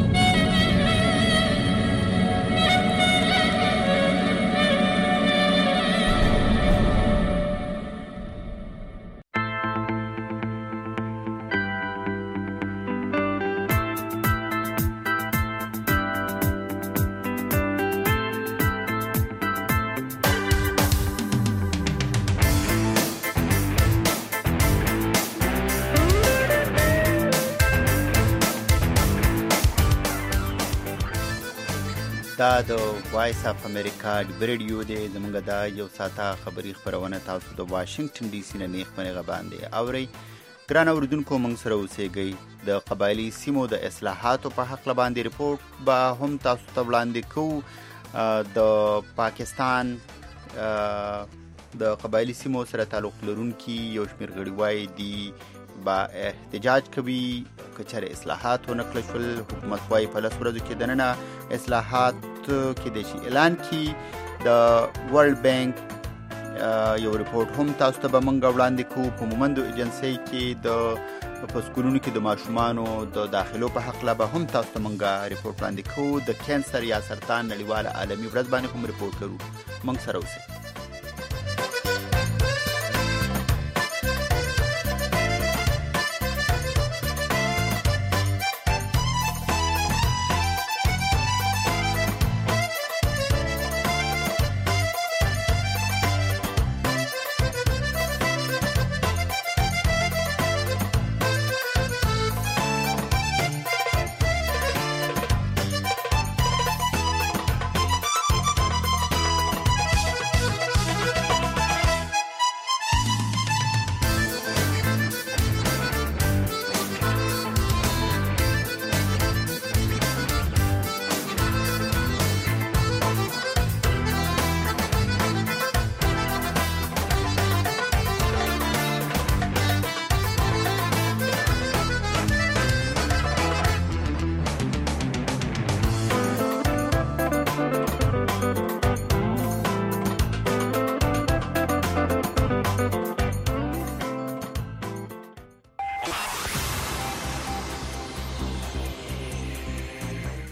دا د وایس اف امریکا د ریډیو دی. زمونږ دا یو ساته خبري خبرونه تاسو د واشنگټن ډي سي نه نیخ منغه باندې اوري. ګران اوریدونکو موږ سره اوسېږئ. د قبایلی سیمو د اصلاحاتو په حق باندې ریپورت به هم تاسو ته وړاندې کوو. د پاکستان د قبایلی سیمو سره تعلق لرونکي یو شمېر غړي وایي دي با احتجاج کوي کچره اصلاحات ونه کړل شول. حکومت وايي په لس ورځو کې دننه اصلاحات کې د شي اعلان کی. د ورلد بانک یو ریپورت هم تاسو ته به موږ وړاندې کوو. په مومندو ایجنسۍ کې د په سکولونو کې د ماشومانو د داخلو په حق لا به هم تاسو ته موږ ریپورت وړاندې کوو. د کینسر یا سرطان نړیواله عالمي ورځ باندې هم ریپورت لرو. موږ سره اوسئ.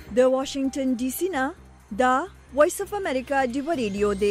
د واشنگټن ډي سي نه دا وایس اف امریکا دی ریډیو دی.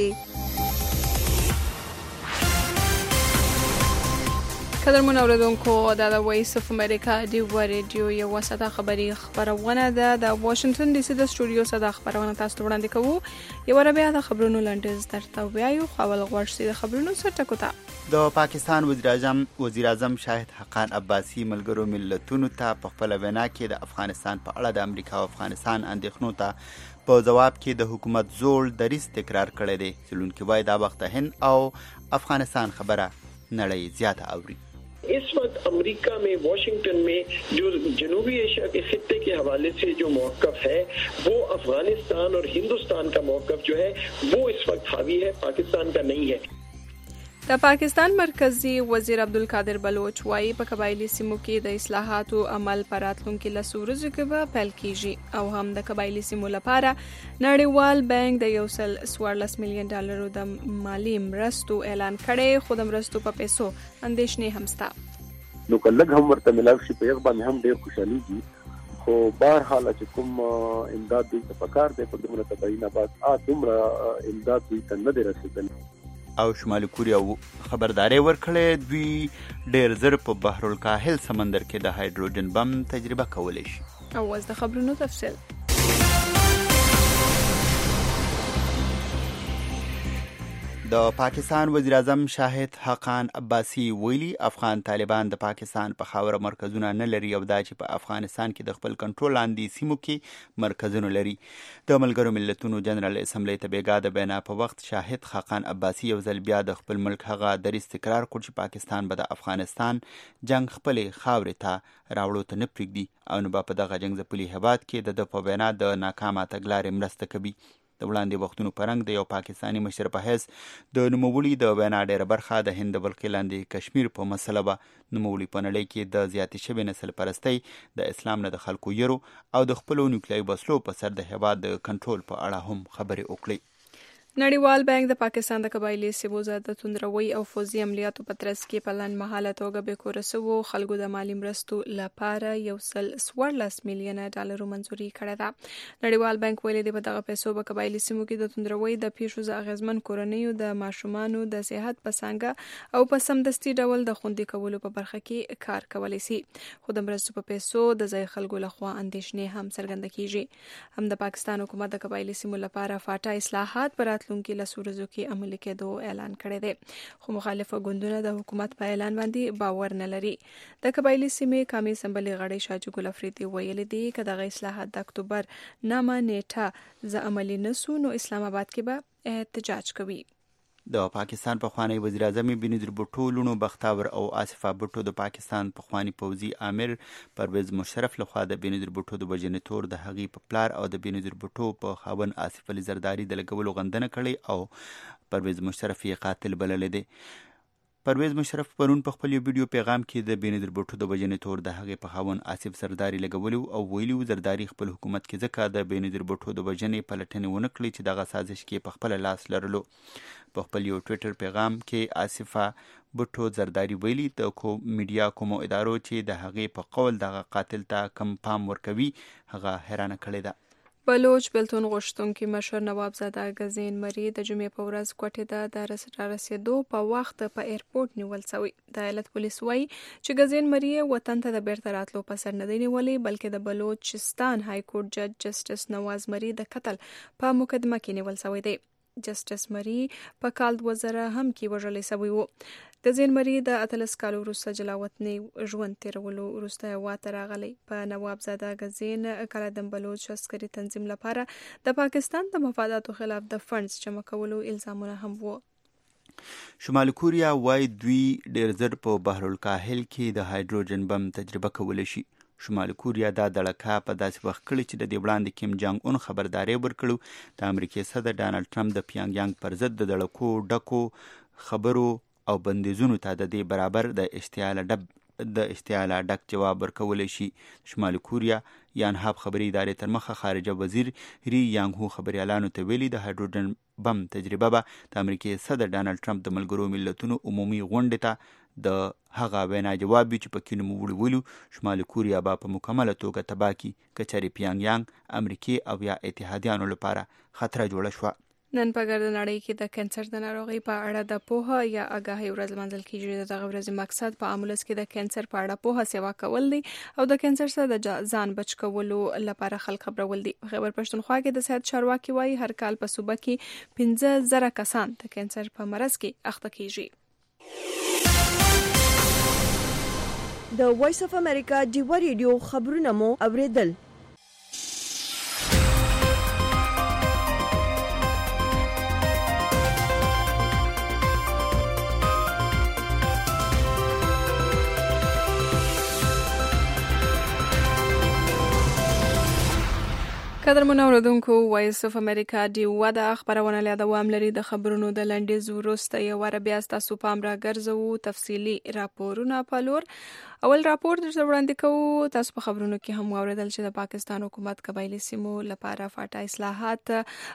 قدرمن اوریدونکو دا د وایس اف امریکا دی ریډیو یو وساته خبری خبرونه ده د واشنگټن ډي سي د سټوډیو څخه خبرونه تاسو وړاندې کوو. یو ربیا د خبرونو لنډیز درته وایو خو ول غوښتي د خبرونو سره کوتا. د پاکستان وزیر اعظم وزیر اعظم شاهد حقان عباسی ملګرو ملتونو ته په خپل وینا کې د افغانستان په اړه د امریکا او افغانستان اندېښنو ته په جواب کې د حکومت زول دریځ تکرار کړی دی. څلونکي وایي دا وخت هند او افغانستان خبره نړۍ زیاته اوري. इस वक्त अमेरिका में वाशिंगटन में जो जनूबी एशिया के खित्ते के हवाले से जो मौक़िफ़ है वो अफगानिस्तान और हिंदुस्तान का मौक़िफ़ जो है वो इस वक्त हावी है, पाकिस्तान का नहीं है. د پاکستان مرکزی وزیر عبدالقادر بلوچ وايي په قبایلی سیمو کې د اصلاحاتو عمل پر راتلونکي لسو ورځو کې به پیل کیږي او هم د قبایلی سیمو لپاره نړیوال بانک د یو سل څوارلس میلیون ډالرو د مالی مرستو اعلان کړي. خو د مرستو په پیسو اندېښنې هم شته. نو کله هم ورته ملاوي شي په یو باندې هم ډېر خوشاليږي خو بهر حال چې کوم امداد دوی ته پکار دی په دومره تبعین آباد ا دومره امداد دوی ته نه دی رسیدلی او شمالي کوریا خبرداري ورکړې دوی ډېر زر په بحر الکاهل سمندر کې د هایدروجن بم تجربه کولی شي. او اوس د خبرونو تفصیل. د پاکستان وزیر اعظم شاهد حقان عباسی ویلي افغان طالبان د پاکستان په خاوره مرکزونه نه لري او دا چې په افغانستان کې د خپل کنټرول لاندې سیمو کې مرکزونه لري. د ملګرو ملتونو جنرال اسمبلی ته بیګا د بینا په وخت شاهد حقان عباسی یو ځل بیا د خپل ملک هغه دریځ تکرار کړ چې پاکستان به د افغانستان جنگ خپلې خاورې ته راوړو ته نه پرېږدي او نو به په دغه جنگ ځپلي هېواد کې د ده په وینا د ناکامه تګلارې مرسته کوي. د وړاندې وختونو په رنګ د یو پاکستاني مشر په حیث د نوموړي د وینا ډېره برخه د هند د ولکې لاندې کشمیر په مسله به نوموړي په نړۍ کې د زیاتې شوې نسل پرستۍ د اسلام نه د خلکو یرو او د خپلو نیوکلیایي وسلو په سر د هېواد د کنټرول په اړه هم خبرې وکړي. نړیوال بانک د پاکستان د قبایلی سیمو د توندروي او فوزي عملیاتو په ترڅ کې په لنډ مهاله توګه بې کوره شوو خلکو د مالی مرستو لپاره یو سل څوارلس میلیونه ډالرو منځوري کړې ده. نړیوال بانک ویلي دی په دغه پیسو په قبایلی سیمو کې د توندروي د پیښو د اغیزمن کورنیو د ماشومانو د صحت په څنګه او په سمدستي ډول د خوندي کولو په برخه کې کار کولی شي. خو د مرستو په پیسو د ځای خلکو لخوا اندېښنې هم څرګنده کیږي. هم د پاکستان حکومت د قبایلی سیمو لپاره فاټا اصلاحات پر راتلونکي لسو ورځو کې عملي کېدو اعلان کړی دی. خو مخالفه ګوندونه د حکومت په اعلان باندې باور نه لري. د قبایلی سیمې قومي اسمبلی غړی شاه ګل افریدي ویلي دی چې دغه اصلاحات د اکتوبر نامه نیټه ز عملي نسو نو اسلام آباد کې به احتجاج کوي. د پاکستان پخوانی وزیر اعظم بینظیر بھټو لونو بختاور او آصفه بھټو د پاکستان پخوانی پوځي امیر پرویز مشرف لخوا د بینظیر بھټو د وژنې تور د هغې په پلار او د بینظیر بھټو په خاوند آصف علي زرداري د لګولو غندنه کړې او پرویز مشرف یې قاتل بللی دی. پرویز مشرف پرون په خپل یو ویډیو پیغام کې د بینظیر بھټو د وژنې تور د هغې په خاوند آصف زرداري لګولو او ویلي زرداري خپل حکومت کې ځکه د بینظیر بھټو د وژنې پلټنې ونه کړې چې دغه سازش کې په خپل لاس لرلو. په خپل یو ټویټر پیغام کې آصفه بھټو زرداري ویلي د کو میډیا کومو ادارو چې د هغې په قول دغه قاتل ته کم پام ورکوي هغه حیرانه کړې ده. بلوچ بلتون غوښتونکي مشر نواب زاده غزین مری د جمعې په ورځ کوټې ته د رسېدو په وخت په ایرپورټ نیول شوی. د ایالت پولیس وایي چې غزین مری وطن ته د بیرته راتلو په سر نه دی نیولی بلکې د بلوچستان های کورټ جج جسټس نواز مری د قتل په مقدمه کې نیول شوی دی. جسټس مری په کال دوه زره هم کې وژلی شوی و. غزین مری د اتلس کالو وروسته جلاوطني ژوند تیرولو وروسته هېواد ته راغلی. په نوابزاده غزین کله د بلوچ عسکري تنظیم لپاره د پاکستان د مفاداتو خلاف د فنډز جمع کولو الزامونه هم وو. شمالي کوریا وایي دوی ډېر زر په بحر الکاهل کې د هایدروجن بم تجربه کولی شي. شمالي کوریا دا دړکه په داسې وخت کړې چې د دې وړاندې کیم جانګ اون خبرداری ورکړو د امریکې صدر ډانلډ ټرمپ د پیانګ یانګ پر ضد د دړکو ډکو خبرو او بندیزونو ته د دې برابر د اشتعال ډب د اشتعال ډک جواب ورکولی شي. شمالي کوریا یانهاب خبري ادارې تر مخه خارجه وزیر ری یانګ هو خبريالانو ته ویلي د هایدروجن بم تجربه به د امریکې صدر ډانلډ ټرمپ د ملګرو ملتونو عمومي غونډې ته د هغه وینا جواب چې په کې نوموړي ویلو شمالي کوریا به په مکمله توګه تباه کړي که چېرې پیانګیانګ امریکې او یا اتحادیانو لپاره خطره جوړه شوه. نن په ګرد نړۍ کې د کانسر د ناروغۍ په اړه د پوهه یا آگاهي ورځ لمانځل کیږي. د دغه ورځې مقصد په عامولس کې د کانسر په اړه پوهه سیوا کول دی او د کانسر څخه د ځان بچ کولو لپاره خلک خبرول دي. خیبر پښتونخوا کې د صحت چارواکي وایي هر کال په صوبه کې پنځه زره کسان د کانسر په مرض کې اخته کیږي. د وایس اف امریکا ډیو ریډیو خبرونه مو اوریدل. قدرمن اوریدونکو وایس اف امریکا ډیو د خبرونه له دوام لري. د خبرونو د لنډیز وروسته یو ور بیا تاسو پام را ګرځو تفصیلی راپورونه په لور. اول راپور در وړاندې کوو. تاسو په خبرونو کې هم اوریدل چې د پاکستان حکومت قبایلی سیمو لپاره فاټا اصلاحات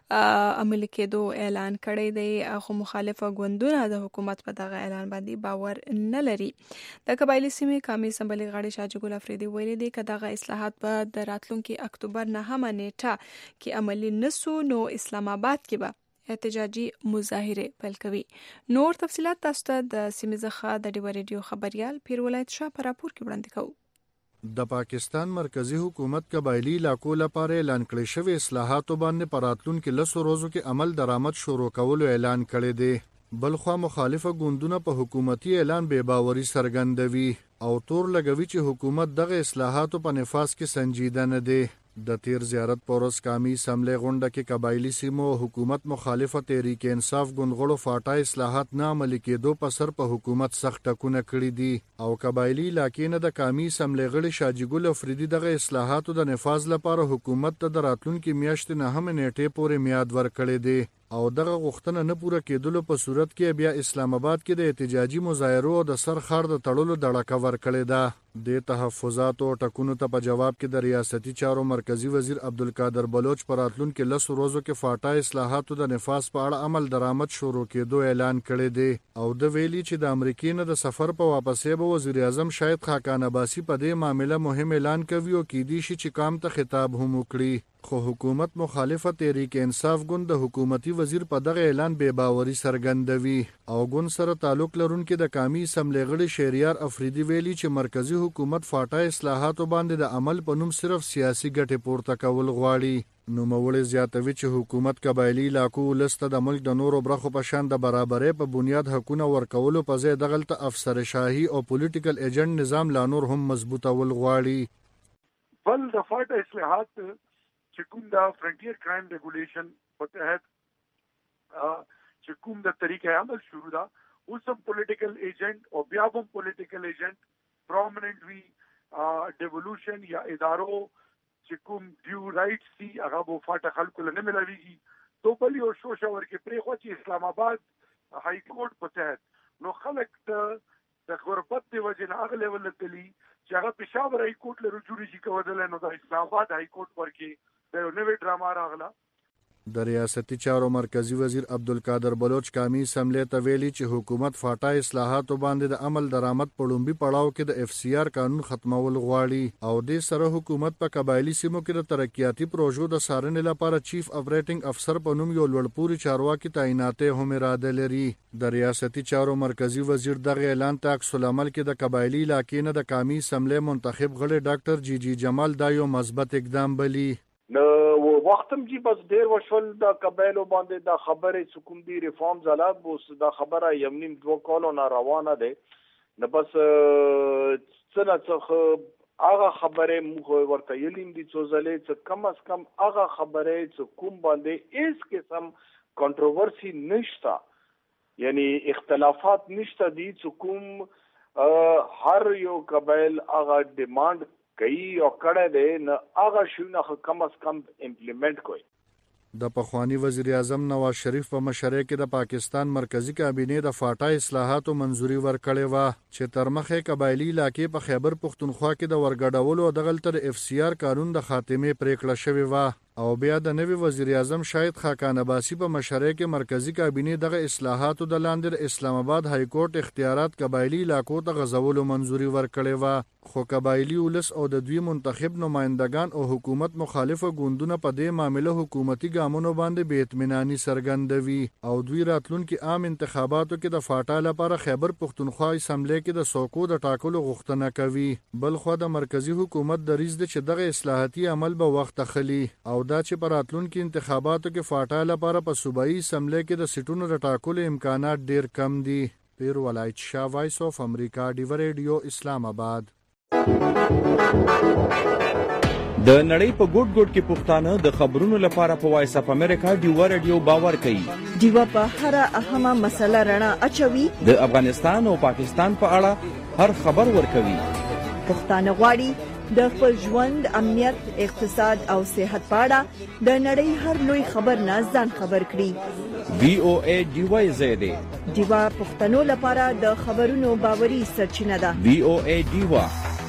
عملي کېدو اعلان کړی دی خو مخالفه ګوندونه د حکومت په دغه اعلان باندې باور نه لري. د قبایلی سیمې قومي اسمبلی غړي شاه ګل افریدي ویلي دی چې دغه اصلاحات په د راتلونکي اکتوبر نهمه نیټه کې عملی نسو نو اسلام آباد کې به احتجاجي مظاهره پیل کوي. نور تفصيلات تاسو ته د سیمې څخه د ډیو ریډیو خبريال پیر ولایت شاه پر راپور کې وړاندې کوو. د پاکستان مرکزی حکومت قبایلی علاقو لپاره اعلان کړی شوی اصلاحاتو باندې پراتلونکو لسو ورځو کې عمل درآمد شروع کولو اعلان کړی دی. بلخوا مخالفه ګوندونه په حکومتي اعلان بے باوري څرګندوي او تور لګوي چې حکومت دغه اصلاحاتو په نفاذ کې سنجیده نه دی. د تیر زیارت پورس قومي اسمبلی غونډه کې قبایلی سیمو حکومت مخالفه تحریک انصاف ګوندغړو فاټا اصلاحات نه عملي کېدو په سر په حکومت سخت ټکونه کړي دي او قبایلی علاقې نه د قومي اسمبلی غړي شاه ګل افریدي دغه اصلاحاتو د نفاذ لپاره حکومت ته د راتلونکي میاشتې نهمه نیټې پورې میعاد ورکړی دی او دغه غوښتنه نه پوره کېدلو په صورت کې بیا اسلام آباد کې د احتجاجي مظاهرو او د سر خار د تړلو دړکه ورکړې ده. د تحفظاتو او ټکونو ته په جواب کې د ریاستي چارو مرکزی وزیر عبدالقادر بلوچ پر راتلونکو لسو ورځو کې فاټا اصلاحاتو د نفاذ په اړه عمل درآمد شروع کېدو اعلان کړی دی او د ویلي چې د امریکای نه د سفر په واپسې به وزیر اعظم شاهد خاقان عباسی په دې معاملې مهم اعلان کوي او کې دي چې قام ته خطاب هم وکړي. خو حکومت مخالفه تحریک انصاف ګوند د حکومتي وزیر په دغه اعلان بے باوري څرګندوي او ګوند سره تعلق لرونکي د قومي اسمبلی غړي شهریار افریدي ویلي چې مرکزی حکومت فاټا اصلاحاتو باندې د عمل په نوم صرف سیاسي ګټې پورته کول غواړي. نو مولوی زیاتوي چې حکومت قبایلی علاقو لسته د ملک د نورو برخو په شان د برابرۍ په بنیاد حقونه ورکولو په ځای دغلته افسر شاهي او پولیټیکل ایجنټ نظام لا نور هم مضبوطول غواړي. بل د فاټا اصلاحات چې کوم د فرنټیر کرایم ریګولیشن په تحت چې کوم د طریقې عمل شروع ده اوس هم پولیټیکل ایجنټ او بیا هم پولیټیکل ایجنټ پرومیننٹ وی ډیولوشن یا ادارو چې کوم ډیو رائټس دي هغه په فاټا خلکو نه ملويږي. تو بل یو شو شاور کې پرې خو چې اسلام آباد های کورټ په تحت نو خلک د غربت دی وجه نه اغه لیول تلی چې هغه پېښور های کورټ له رجوع شي کولای نو د اسلام آباد های کورټ ورکی د نوې ډراما راغله. د ریاستي چارو مرکزی وزیر عبدالقادر بلوچ قومي اسمبلی ته ویلي چې حکومت فاټا اصلاحاتو باندې د عمل درآمد په لومبي پړاو کې د اف سی آر قانون ختمول غواړي او د سره حکومت په قبایلی سیمو کې د ترقیاتي پروژو د څارنې لپاره چیف اپریټینګ افسر په نوم یو لوړپوړي چارواکي تعیناتې هم اراده لري. د ریاستي چارو مرکزی وزیر دغه اعلان ته عکس العمل کې د قبایلی علاقې نه د قومي اسمبلی منتخب غړي ډاکټر جی جی جمال دا یو مثبت اقدام بلی. نو وختم جی بس ډیر وشول د قبایلو باندې د خبرې سکوم دی ریفارم زلات بوس د خبره یمنیم دو کولو نه روانه ده نه بس څنګه څخه هغه خبره مخ ورته یلیم دي څو ځلې چې کم از کم هغه خبره چې کوم باندې اس قسم کنټروورسي نشته یعنی اختلافات نشته دي چې کوم هر یو قبایل هغه ډیماند کوي او کړه دې نه هغه شونه کم از کم امپلیمنٹ کوي. د پخوانی وزیر اعظم نواز شریف په مشرۍ کې د پاکستان مرکزی کابینه د فاټا اصلاحاتو منځوري ورکړې و چې تر مخه قبایلی علاقې په خیبر پښتونخوا کې د ورګډولو او دغلتر اف سی آر قانون د خاتمه پریکړه شوې و او بیا د نوي وزیر اعظم شاهد خاقان عباسی په مشرۍ کې مرکزی کابینه دغه اصلاحاتو د لاندې اسلام آباد های کورټ اختیارات قبایلی علاقو ته غځولو منځوري ورکړې و، خو قبایلی ولس او د دوی منتخب نمائندگان او حکومت مخالفه ګوندونه په دې معاملې حکومتي ګامونو باندې بې اطمیناني څرګندوي او دوی راتلونکي عام انتخاباتو کې د فاټا لپاره خیبر پښتونخوا اسمبلی کې د څوکو د ټاکلو غوښتنه کوي. بل خو د مرکزی حکومت دریځ دی چې دغه اصلاحاتي عمل به وخت اخلي او دا چې په راتلونکي انتخاباتو کې فاټا لپاره په صوبایي اسمبلی کې د سیټونو د ټاکلو امکانات ډیر کم دي. پیر ولایت شاه، وایس اف امریکا، ډیو ریډیو، اسلام آباد. د نړۍ په ګوټ ګوټ کې پښتانه د خبرونو لپاره په وایس اف امریکا ډیو ریډیو باور کوي. ډیو په هر اهمه مسله رڼا اچوي. د افغانستان او پاکستان په اړه هر خبر ورکوي. پښتانه غواړي د خپل ژوند، امنیت، اقتصاد او صحت په اړه د نړۍ هر لوی خبر نه ځان خبر کړي. وی او ای ډیو زیاده ډیو پښتنو لپاره د خبرونو باوري سرچینه ده. وی او ای ډیو.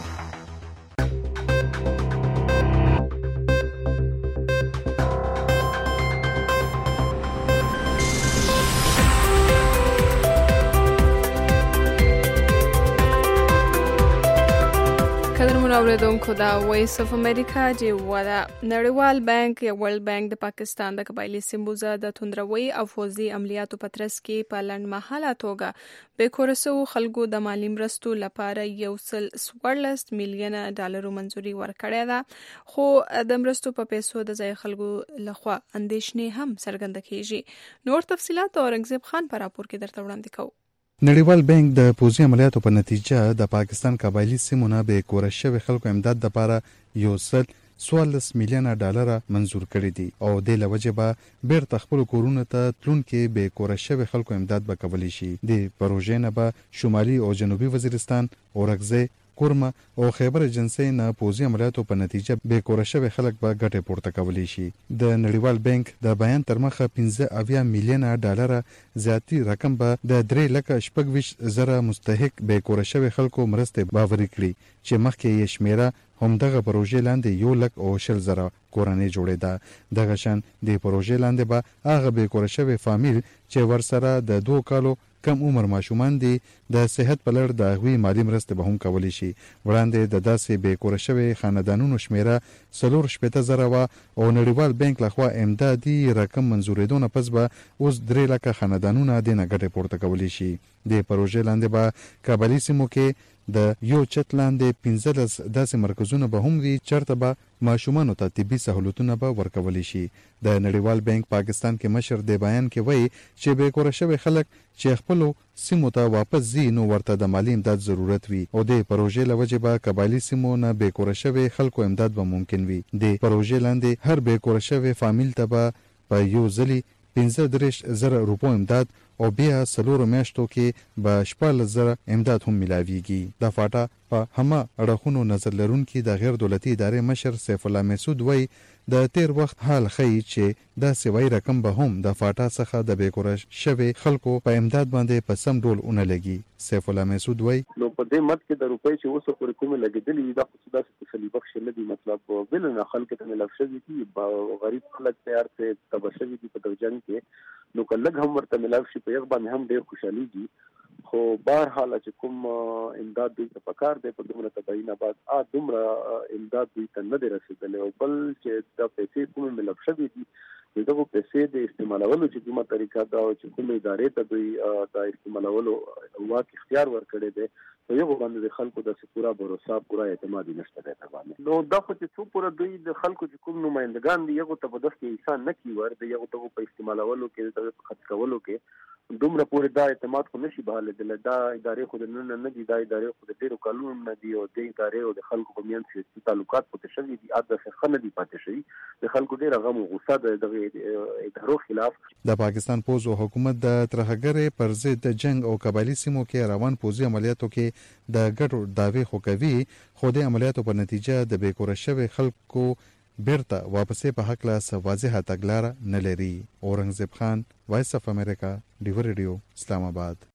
اوریدونکو دا وایس اف امریکا چې ودا نړیوال بانک یا ورلد بانک د پاکستان د قبایلی سیمبوزه د توندروي او فوزي عملیاتو په ترڅ کې په لنډمهاله توګه به کورسو خلکو د مالی مرستو لپاره یو سل څوارلس میلیونه ډالر منځوري ورکړې ده، خو د مرستو په پیسو د ځای خلکو لخوا اندېښنې هم څرګنده کیږي. نور تفصيلات اورنګزیب خان په راپور کې درته وړاندې کوو. نړیوال بانک د پوځي عملیاتو په نتیجه د پاکستان قبایلی سیمونه به کورس شوی خلکو امداد لپاره یو سل څوارلس میلیونه ډالر منزور کړي دي او د لوجه به بیرته خپل کورونه ته تلونکي به کورس شوی خلکو امداد به کولی شي. د پروژې نه به شمالي او جنوبي وزیرستان، اورګزی، کورما او خیبر ایجنسی نه پوځي عملیاتو په نتیجه به کورس شوی خلک به ګټه پورته کولی شي. د نړیوال بانک د بیان تر مخه پنځه اویا میلیونه ډالر زیاتی رقم به د درې لکه شپږ ویشت زره مستحق به کورس شوی خلکو مرسته باوري کړي چې مخکې یې شمیره هم دغه پروژې لاندې یو لک او شل زره کورنۍ جوړېده. دغه شان د پروژې لاندې به هغه به کورس شوی فامیل چې ورسره د دوه کالو کم عمر ماشومان دي د صحت په لړ د هغوی مالی مرسته به هم کولی شي. وړاندې د داسې بې کوره شوی خاندانونو شمیره څلور شپېته زره وه او نړیوال بانک لخوا امدادي رقم منظورېدو نه پس به اوس درې لکه خاندانونه دې نه ګټې پورته کولی شي. د پروژې لاندې به قبایلي سیمو کې د یو چت لاندې پنځلس داسې مرکزونه به هم وي چېرته به ماشومانو ته طبي سهولتونه به ورکولی شي. د نړیوال بانک پاکستان کې مشر د بیان کې وایي چې بې کوره شوی خلک چې خپلو سیمو ته واپس ځي نو ورته د مالی امداد ضرورت وي او د پروژې له وجې به قبایلي سیمو نه بې کوره شوی خلکو امداد به ممکن وي. د پروژې لاندې هر بې کوره شوی فامیل ته به په یو ځلي پنځه دېرش زره روپو امداد او بیا څلورو میاشتو کې به شپاړلس زره امداد هم میلاویږي. د فاټا په همه اړخونو نظر لرونکي د غیر دولتي ادارې مشر سیف الله مسعود وایي د تیر وخت حال ښیي چې دا سوای رقم به هم د فاټا څخه د بیکوره شوی خلکو په امداد باندې په سم ډول ونه لګي. سیف الله مسعود وایي نو په دې مت کې د روپۍ چې اوسه پورې کومه لګېدلې دا خو داسې تسلي بخش نه دي. مطلب بل نه خلک ته ملف شوي دي، غریب خلک تیار ته تبه شوي دي په دغه جنګ کې، نو که لږ هم ورته ملاو شي په یو باندې هم ډېر خوشحالي. خو بهرحال چې کوم امداد دوی ته پکار دی په دومره تبعین بعد ا دومره امداد دوی ته نه دی رسېدلی او بل چې د پیسې کومې ملف شوي دي دغه پیسې د استعمالولو چې کومه طریقه دا او چې کومې ادارې ته دوی د استعمالولو واک اختیار ورکړی دی په یو باندې د خلکو د پورا باور پورا اعتماد نشته دی باندې. نو دا خو چې څو پورا دوی د خلکو چې کوم نمائندگان دي یو ته په دغه انسان نه کی ور دی یو ته په استعمالولو کې د خرڅ کولو کې دومره پورې دا اعتماد خو نشي بهاله دي. دا ادارې خو د نن نه دي، دا ادارې خو د ډیرو کلونو نه دي او د ادارې او د خلکو په میان سیاسي تعلقات پته شوي دي. اته څه نه دي پاتې شوي، د خلکو ډیر غم او غوسه د دغه ادارو خلاف. د پاکستان پوز او حکومت د ترهګرۍ پر ضد د جنگ او قبایلی سیمو کې روان پوزي عملیاتو کې د ګډو داوی خو کوي، خو د عملیاتو په نتیجه د بیکوره شوی خلکو بیرته واپسې په حق لا واضحه تګلاره نه لري. اورنګزیب خان، وایس اف امریکا، ډیو ریډیو، اسلام آباد.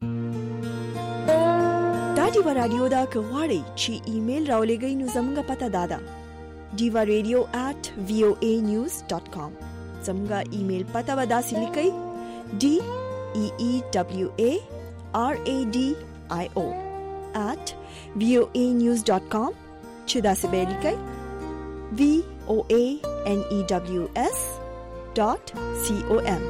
دا ډیو رادیو دا کغواړي چې ایمیل راولېږئ نو زموږه پته دادا diva radio at voa news dot com. زموږه ایمیل پته و داسې لیکئ d e e w a r a d i o at voa news dot com چې داسې به لیکئ v o a n e w s dot com.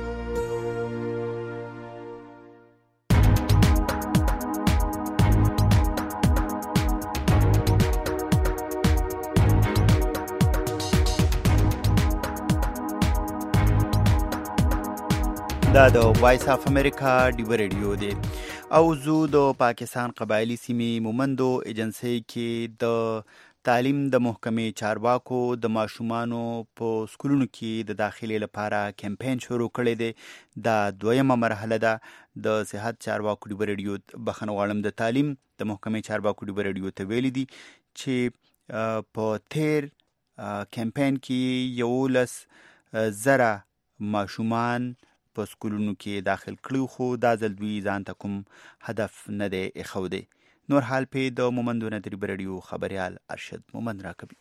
دا د وایس اف امریکا ډیو ریډیو دی او زو د پاکستان قبایلی سیمې مومندو ایجنسی کې د تعلیم د محکمې چارواکو د ماشومانو په سکولونو کې د داخلي لپاره کمپاین شروع کړی دی. دا دویمه مرحله ده د صحت چارواکو ډیو ریډیو بخنه غواړم د تعلیم د محکمې چارواکو ډیو ریډیو ته ویلي دي چې په تیر کمپاین کې یولس زره ماشومان په سکولونو کې داخل کړو، خو دا ځل دوی ځان ته کوم هدف نه دی ایښودی. نور حال پې د مومندو نه د ریو رادیو خبریال ارشد مومند راکوي.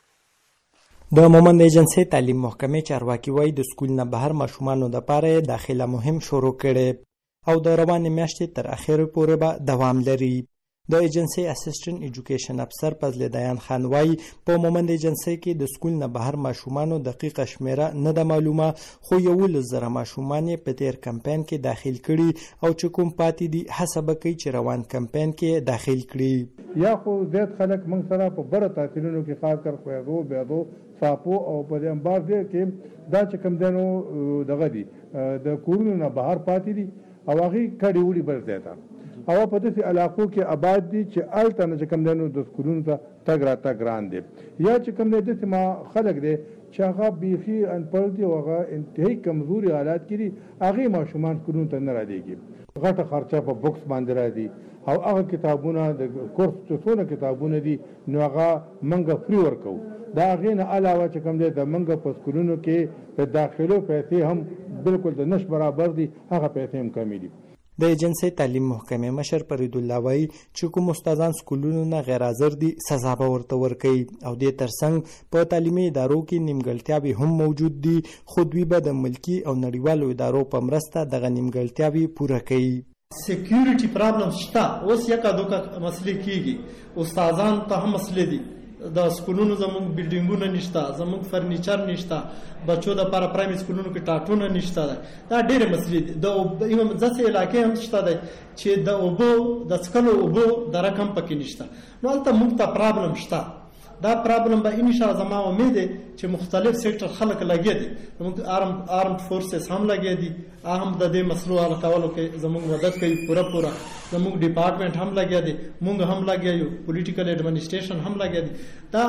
د مومند ایجنسی تعلیم محکمې چارواکي وایي د سکول نه بهر ماشومانو دپاره داخله مهم شروع کړی او د روانې میاشتې تر اخرې پورې به دوام لري. د ایجنسی اسسټنټ ایجوکیشن افسر فضل دیان خان وایي په مومند ایجنسی کې د سکول نه بهر ماشومانو دقیقه شمیره نه ده معلومه، خو یولس زره ماشومان یې په تیر کمپاین کې داخل کړي او چې کوم پاتې دي هڅه به کوي چې روان کمپاین کې داخل کړي. یا خو زیات خلک موږ سره په بره تحصیلونو کې کار کر خویدو بیادو صافو او په دې انبار دی کې دا چې کوم دنو دغه دي د کورونو نه بهر پاتې دي او هغه کډي وړي بل ځای ته او په داسې علاقو کې آباد دي چې الته نه چې کوم دنو د سکولونو ته تګ راتګ ګران دي، یا چې کوم دی داسې ما خلک دی چې هغه بیخي انپړ دي او هغه انتهایی کمزوري حالات کې دي، هغې ماشومان سکولونو ته نه رالېږي. غټه خرچه په بکس باندې راځي او هغه کتابونه د کورس چې څونه کتابونه دي نو هغه موږ فري ورکوو. د هغې نه علاوه چې کوم دی د موږ په سکولونو کې د داخلو پیسې هم بالکل د نش برابر دي، هغه پیسې هم کمې دي. د ایجنسی تعلیم محکمې مشر فرید الله وایي چې کوم استادان سکولونو نه غیر حاضر دي سزا به ورته ورکوي او دې ترڅنګ په تعلیمي ادارو کې نیمګړتیاوې هم موجود دي، خو دوی به د ملکي او نړیوالو ادارو په مرسته دغه نیمګړتیاوې پوره کوي. سکیورټي پرابلم شته، اوس یکا دوکا مسلې کیږي، استادان ته هم مسلې دي، د سکولونو زموږ بلډینګونه نشته، زموږ فرنیچر نشته، بچو د لپاره پرایمري سکولونو کې ټاټونه نشته ده، دا ډېرې مسلې دي. د یو ځکه علاقې هم شته ده چې د اوبو د څښلو اوبو د رقم پکې نشته، نو هلته موږ ته پرابلم شته. دا پرابلم به ان شاء الله زما امید دی چې مختلف سیکټر خلک لګیا دي، زموږ آرم آرمډ فورسز هم لګیا دي، هم د دې مسلو حل کولو کې زموږ مدد کوي پوره پوره، زموږ ډپارټمنټ هم لګیا دي، موږ هم لګیا یو، پولیټیکل ایڈمنسټریشن هم لګیا دي. دا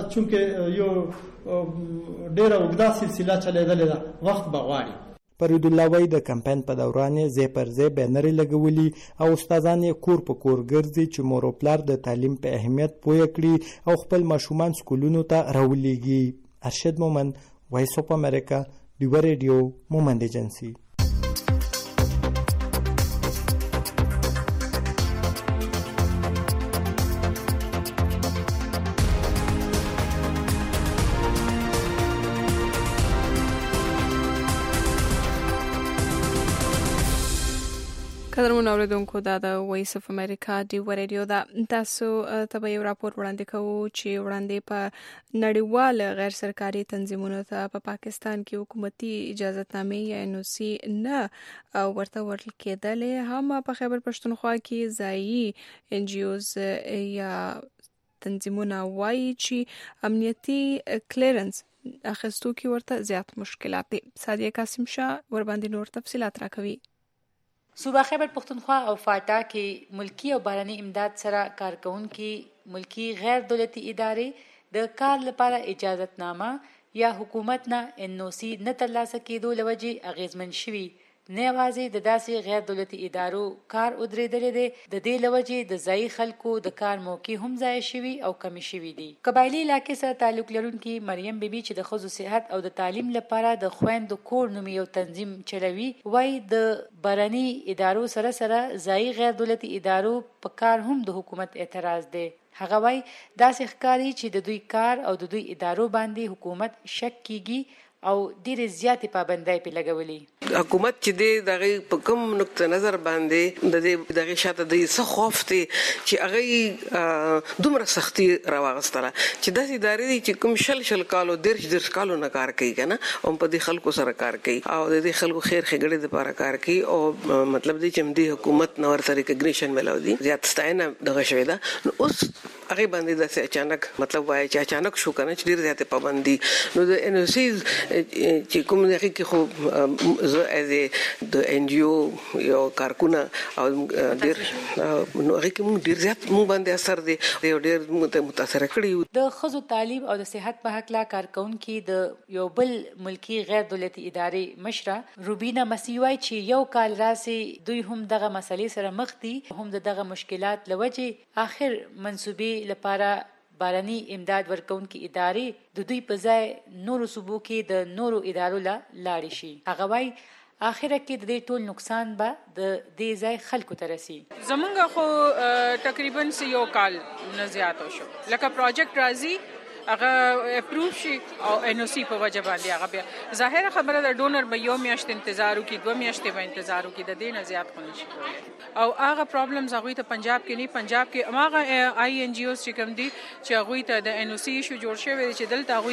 چونکه یو ډیره اوږده سلسله چلیدلې ده، وخت به غواړي. فرید الله وایي د کمپاین په دوران یې ځای پر ځای بینرې لګولي او استادان یې کور په کور ګرځي چې مور او پلار د تعلیم په اهمیت پوه کړي او خپل ماشومان سکولونو ته راولېږي. ارشد مومند، وایس اف امریکا، ډیو ریډیو، مومند ایجنسی. قدرمن اوریدونکو دا د وایس اف امریکا ډیو ریډیو دا تاسو ته به یو راپور وړاندې کوو چې وړاندې په نړیوال غیر سرکاري تنظیمونو ته په پاکستان کې حکومتي اجازهتنامې یا ان او سی نه ورته ورکړل کېدلې، هم په خیبر پښتونخوا کې ځایي ان جی اوز یا تنظیمونه وایي چې امنیتي کلیرنس اخیستو کې ورته زیات مشکلات دي. سادیه قاسم شاه ور باندې نور تفصیلات راکوي. صوبه خیبر پختونخوا او فاټا کې ملکی او بهرنی امداد سره کارکونکي ملکی غیر دولتي ادارې د کار لپاره اجازهتنامه یا حکومت نه ان او سی نه ترلاسه کېدو لوجې اغیزمن شوي، نه یوازې د داسې غیر دولتي ادارو کار ودرېدلی دی، د دې لوجې د ځایي خلکو د کار موقع هم ضایع شوي او کمې شوي دي. قبایلي علاقې سره تعلق لرونکي مریم بیبي چې د ښځو صحت او د تعلیم لپاره د خویندو کور نومي یو تنظیم چلوي، وایي د بهرني ادارو سره سره ځایي غیر دولتي ادارو په کار هم د حکومت اعتراض دی. هغه وای داسې ښکاري چې د دوی کار او د دوی ادارو باندې حکومت شک کیږي او ډېر زیاتې پابندۍ په لګولې. حکومت چې دی دغه په کوم نقطه نظر باندې د دې دغه شاته د څه خوف دی چې هغه دومره سختي راوغستله چې داسې ادارې دي چې کوم شل شل کالو درش درش کالو نه کار کوي کنه او په دې خلکو سره کار کوي او د دې خلکو خیر خګړې د لپاره کار کوي او مطلب دی چې د حکومت نور ریکګنیشن ملو دي زیات ستاینه دغه شوی دا اوس هغه باندې د اچانک مطلب وایي چې اچانک شو کنه چې ډیر زیاته پابندي نو د ان او سی چې کوم دغه کې خو زه از د ان جی او یو کارکونه او ډیر نو هغه کې موږ ډیر زیات موږ باندې اثر دی یو ډیر متاثر کړی. د خزو تعلیم او د صحت په حق لا کارکونکو د یو بل ملکی غیر دولتي ادارې مشره روبینا مسیوای چې یو کال راسي دوی هم دغه مسلې سره مخ دي هم دغه مشکلات لوجه اخر منسوبي لپاره باراني امداد ورکونکي ادارې د دوی په ځای نورو صوبو کې د نورو ادارو لا لاړ شي. هغه وای اخره کې د دې ټول نقصان به د دې ځای خلکو ته رسي. زمونږ خو تقریبا یو کال نه زیات شو لکه پروجیکټ راځي هغه اپروف شي او ان او سی په وجه باندې هغه بیا ظاهره خبره د ډونر به یو میاشت انتظار وکړي دوه میاشتې به انتظار وکړي د دې نه زیات خو نشي او هغه پرابلمز هغه ته پنجاب کې نه پنجاب کې هغه آی ان جی اوز چې کوم دي چې هغه ته د ان او سی ایشو جوړ شوی چې دلته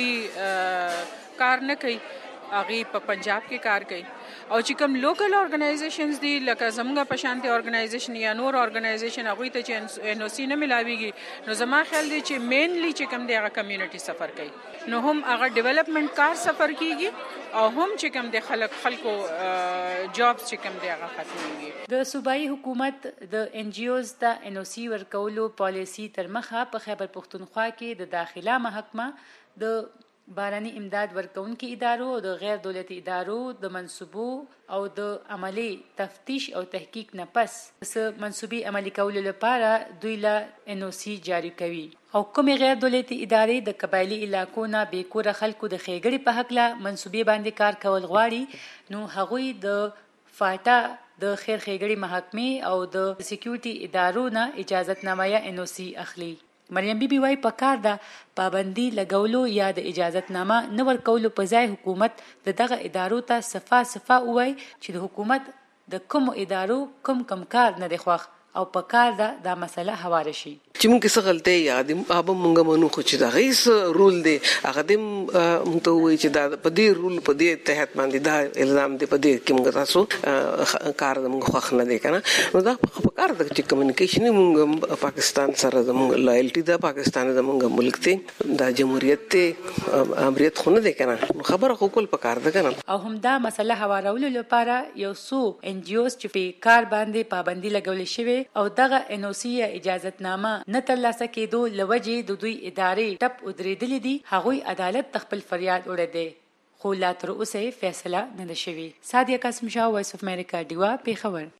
هغه کار نه کوي هغه په پنجاب کې کار کوي او چې کوم لوکل اورګنایزیشنز دي لکه زموږ په شانتي اورګنایزیشن یا نور اورګنایزیشن هغه ته چې ان او سی نه ملاويږي نو زما خیال دی چې مینلی چې کوم دی هغه کمیونټي سفر کوي نو هم هغه ډیولپمنٹ کار سفر کیږي او هم چې کوم دی خلک خلکو جابز چې کوم دی هغه ختميږي. د صوبایي حکومت د ان جی اوز ته ان او سی ورکولو پالیسی تر مخه په خیبر پختونخوا کې د داخله محکمه د باراني امداد ورکونکي ادارو د غیر دولتي ادارو د منصوبو او د عملی تفتیش او تحقیق نه پس س منصوبي عملی کولو لپاره دوی لا ان او سی جاری کوي او کوم غیر دولتي ادارې د قبایلی علاقو نه به کور خلکو د خېګړې په حق لا منصوبي باندې کار کول غواړي نو هغوی د فاټا د خیر خېګړې محکمې او د سکیورټي ادارو نه اجازت نامه یا ان او سی اخلي. مریم بی بی وايي پکار دا پابندي لګولو یا د اجازت نامه نه ورکولو په ځای حکومت د دغه ادارو ته صفه صفه وای چې د حکومت د کوم ادارو کوم کم کار نه دی خوښ او پکار دا د مسله حواله شي چې موږ څه غلطي یاد ابه موږ مونږ خو چې دا غیس رول دی هغه د موږ ته وایي چې دا په دې رول په دې تحت باندې دا الزام دی په دې کې موږ تاسو کار موږ خوښ نه دی کنه نو دا په کار د چې کمیونیکیشن موږ پاکستان سره زموږ لایلټي دا پاکستان زموږ ملک ته دا جمهوریت ته امریت خو نه دی کنه خبره خو کول په کار ده کنه او هم دا مسله حوالولو لپاره یو څو ان جی اوز چې په کار باندې پابندي لګول شوی او دغه ان او سی اجازت نامه نه ترلاسه کېدو لوجې د دوی ادارې ټپ ودرېدلې دي هغوی عدالت خپل فریاد وړي دي خو لا تر اوسه فیصله نه ده شوې. سادیه قاسم شاه وایس اف امریکا دیوا پیښور.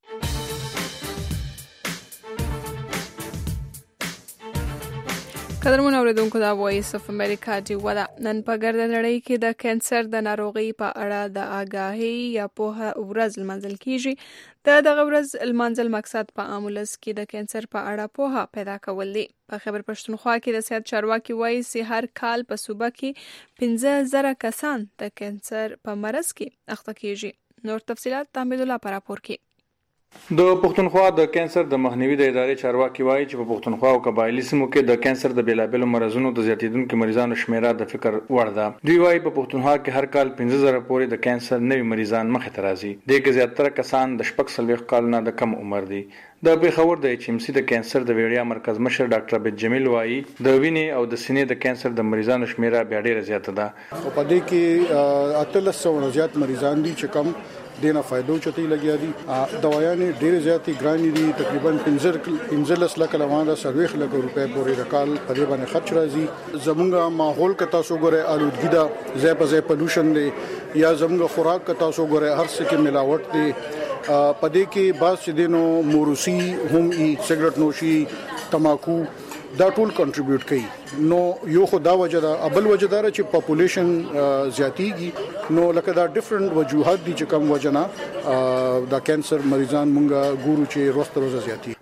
قدرمن اوریدونکو دا وایس اف امریکا دیوا ده. نن په ګرده نړۍ کې د کانسر د ناروغۍ په اړه د آگاهی یا پوهه ورځ لمانځل کیږي. د دغه ورځ لمانځل مقصد په عام ولس کې د کانسر په اړه پوهه پیدا کول دي. په خیبر پښتونخوا کې د صحت چارواکي وایي چې هر کال په صوبه کې پنځه زره کسان د کانسر په مرض کې اخته کیږي. نور تفصيلات تحمید الله پر راپور کې. د پښتونخوا د کانسر د مخنیوي د ادارې چارواکي وایي چې په پښتونخوا او قبایلی سیمو کې د کانسر د بیلابېلو مرزونو د زیاتیدونکو مریضانو شمیره د فکر وړ ده. دوی وایي په پښتونخوا کې هر کال پنځه زره پورې د کانسر نوي مریضان مخې ته راځي. د کې زیاتره کسان د شپږ څلوېښت کال نه د کم عمر دي. د پیښور د ایچ ام سی د کانسر د ویړیا مرکز مشر ډاکټر عبد جمیل وایي د وینې او د سینې د کانسر د مریضانو شمیره بیا ډیره زیاته ده. په دې کې اتلس سوه زیات مریضان دي چې کم دینا فائدو چتی لګیا دي. دوايانې ډېر زیاتې ګرانې دي تقریبا پنځلس لکه لوانده سرویخ لکه روپې پورې رکال په دې باندې خرچ راځي. زمونږ ماحول که تاسو ګورئ آلودګي ده ځای په ځای پلوشن دی یا زمونږ خوراک که تاسو ګورئ هر څه کې ملاوټ دی. په دې کې بعض چې دینو موروسی هم ای سیګریټ نوشي تماکو دا ټول کنټریبیوټ کوي. نو یو خو دا وجه ده ابل وجه ده چې پاپولیشن زیاتیږي نو لکه دا ډیفرنٹ وجوهات دي چې کوم وجه نه دا کانسر مریضان مونږه ګورو چې روز تر روز زیاتی.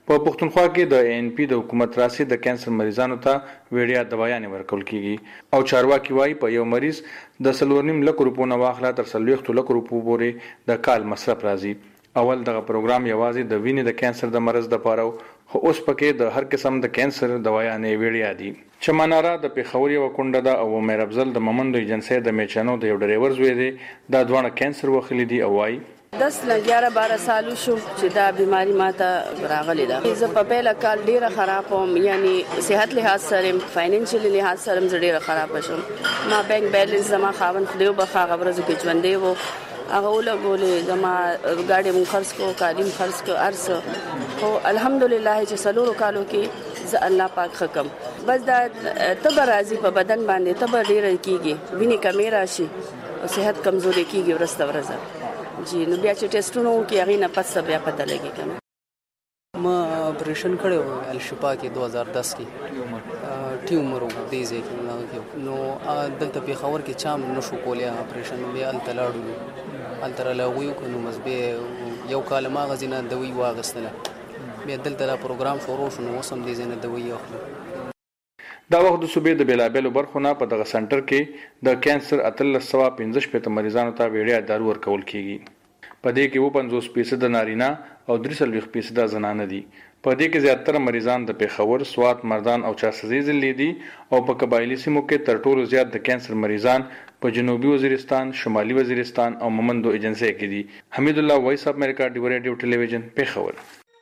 په پښتونخوا کې د ان پی د حکومت راسي د کانسر مریضانو ته ویډیا دوايانې ورکول کیږي او چارواکي وايي په یو مریض د سلورنیم لک روپو نه واخله تر سلويخت لک روپو پورې د کال مصرف راځي اول دغه پروګرام یوازې د وینې د کانسر د مرض د پاره خو اوس پکې د هر قسم د کانسر دوايانې ویډیا دي چمنارا د پیښور یو کونډه ده او مېر افضل د ممندو ایجنسی د میچانو د یو ډرایور زوی دی دا دوه کانسر وخلی دي او وايي دس نه اګیاره بارہ سالو شو چې دا بیماری ماته راغلی ده زه په پیله کال ډیره خراب وم یعنی صحت لحاظ سره فاینانشل لحاظ سره ډیره خراب شوم ما بانک بیلانس زما خاون خو به خاغه ورځو کې ژوندې وو هغه ولګولې زما ګاډي مون خرڅ کو کالیم خرڅ کو ارس خو الحمدلله چې سلورو کالو کې ز الله پاک حکم بس دا تب راضي په بدن باندې تب ډیره کیږي ویني کمی راشي او صحت کمزوري کیږي ورسته ورځه جی نو بیا چې ټیسټونو کې هغه نه پس بیا پته لګي کنه ما اپریشن کړو الشفا کې دو هزار دس کې ټیومر وو دیزه کې نو دلته په خبر کې چام نشو کولای اپریشن بیا ال تلاړو ال تر لا ویو کنو مزبه یو کال ما غزینه دوی واغستله بیا دلته دا پروګرام شروع شو نو سم دیزه نه دوی اخلو دا وخت د صوبې د بیلابېلو برخو نه په دغه سنټر کې د کانسر اتلس سوه پنځه شپېته مریضانو ته ویډیا دارو ورکول کیږي په دې کې اووه پنځوس فیصده نارینه او درې څلوېښت فیصده زنانه دي په دې کې زیاتره مریضان د پیښور سوات مردان او چارسزي ضلع دي او په قبایلي سیمو کې تر ټولو زیات د کانسر مریضان په جنوبي وزیرستان شمالي وزیرستان او ممندو ایجنسی کې دي حمید الله وایس اف امریکا ډیو ریډیو ټلویزیون پیښور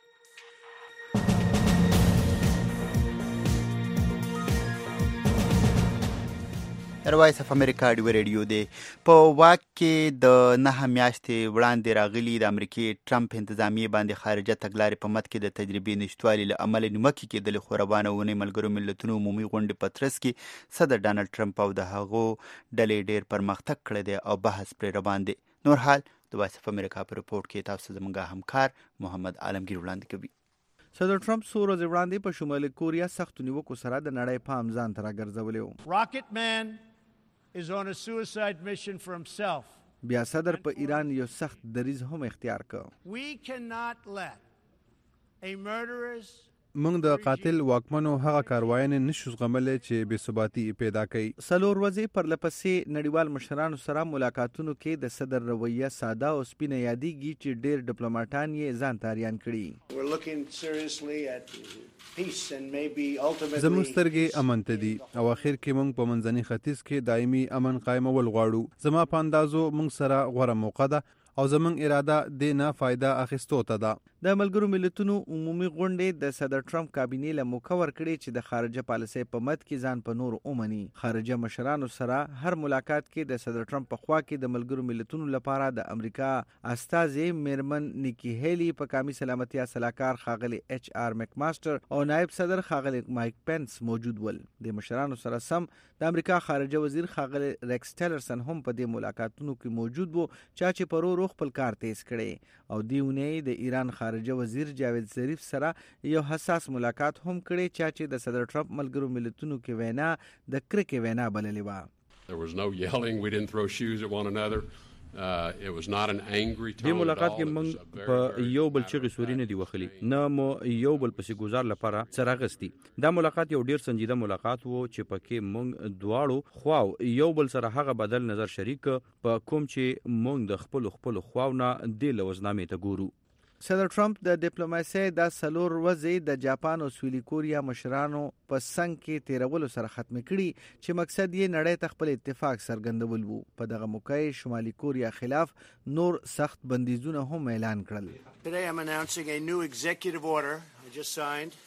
وایس اف امریکا ډیو ریډیو دی په واک کې د نه میاشتې وړاندې راغلي د امریکای ټرمپ انتظامیه باندې خارجه تګلارې په مت کې د تجربې نشټوالي له امله نیمکې کېدلې خو روانه ونې ملګرو ملتونو عمومي غونډې په ترڅ کې صدر ډانلډ ټرمپ او د هغو ډلې ډېر پرمختګ کړی دی او بحث پرې روان دی نور حال د وایس اف امریکا په رپورټ کې تاسو زموږ همکار محمد عالمگیر وړاندې کوي صدر ټرمپ څو ورځې وړاندې په شمالي کوریا سختو نیوکو سره د نړۍ پام ځان ته راګرځولی و Rocket Man is on a suicide mission for himself. بیا صدر په ایران یو سخت دریځ هم اختیار کړ. We cannot let a murderous موږ د قاتل واکمنو هغه کاروایانې نشو زغملی چې بې ثباتي پیدا کوي. څلور ورځې پرلپسې نړیوال مشرانو سره ملاقاتونو کې د صدر رویه ساده او سپینه یادېږي چې ډېر ډیپلوماټان یې ځان ته اریان کړي. زموږ سترګې امن ته دي او اخر کې موږ په منځني ختیځ کې دایمي امن قایمول غواړو. زما په اندازو موږ سره غوره موقع ده او زمونږ اراده د نه فایده اخیستو ته ده. د ملګرو ملتونو عمومي غونډې د صدر ټرمپ کابینې له موقع ورکړې چې د خارجه پالیسۍ په مد کې ځان په نور اومني. خارجه مشرانو سره هر ملاقات کې د صدر ټرمپ په خوا کې د ملګرو ملتونو لپاره د امریکا استازي میرمن نیکی هیلی په قومي سلامتیا سلاکار خاغلی ایچ آر میک ماستر او نائب صدر خاغلی مایک پنس موجود ول. د مشرانو سره سم د امریکا خارجه وزیر خاغلی ریکس ټیلرسن هم په دې ملاقاتونو کې موجود وو چې په ورو خپل کار تیز کړي او دیونه د ایران خارجه وزیر جاوید ظریف سره یو حساس ملاقات هم کړي چې د صدر ټرمپ ملګرو ملتونو کې وینا د کرکې وینا بللې و. There was no yelling, we didn't throw shoes at one another. Uh, it was not an angry tone. د ملاقات کې موږ په یو بل چغې سوري نه دی وخلی نه مو یو بل پسې گزار لپاره سراغستی. دا ملاقات یو ډیر سنجیده ملاقات وو چې پکې موږ دواړو خواو یو بل سره هغه بدل نظر شریک په کوم چې موږ د خپل خپل خواونه د لوزنامې ته ګورو. صدر ټرمپ د ډیپلوماسۍ د سلور ورځې د جاپان او سویلي کوریا مشرانو په څنګ کې تیرولو سره ختم کړي چې مقصد یې نړۍ ته خپل اتفاق څرګندول وو. په دغه موقع شمالي کوریا خلاف نور سخت بندیزونه هم اعلان کړل. Today I'm announcing a new executive order I just signed.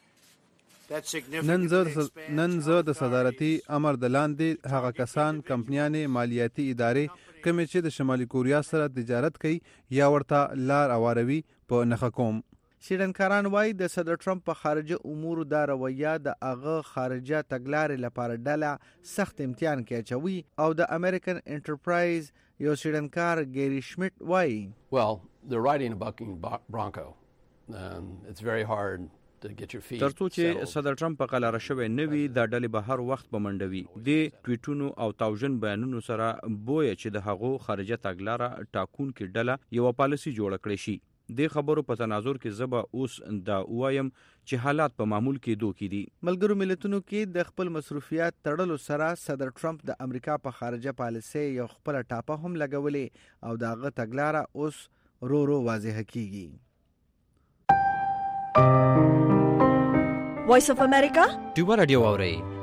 نن زه نن زه د صدارتي امر د لاندې هغه کسان کمپنیانې مالیاتي ادارې کومې چې د شمالي کوریا سره تجارت کوي یا ورته لار اواروي په نخښه کوم. سیډنکاران وایي د صدر ټرمپ په خارجه امورو دا رویه د هغه خارجه تګلارې لپاره ډله سخت امتحان کې اچوي او د امریکن انټرپرایز یو سیډنکار ګیری شمیټ وایي Well, they're riding a bucking bronco. Um, it's very hard. ترڅو چې صدر ټرمپ په قلاره شوی نوي دا ډلې به هر وخت بمنډوي د ټویټونو او تاوژن بیانونو سره بویه چې د هغو خارجه تګلاره ټاکون کې ډله یو پالیسي جوړ کړی شي. د خبرو په تناظر کې زبا اوس دا وایم چې حالات په معمول کې دوه کې دي. ملګرو ملتونو کې د خپل مصروفیات تړلو سره صدر ټرمپ د امریکا په خارجه پالیسۍ یو خپل ټاپه هم لګولې او داغه تګلاره اوس رو رو واضح کیږي. وایس اف امریکا ډیوه رادیو اورئ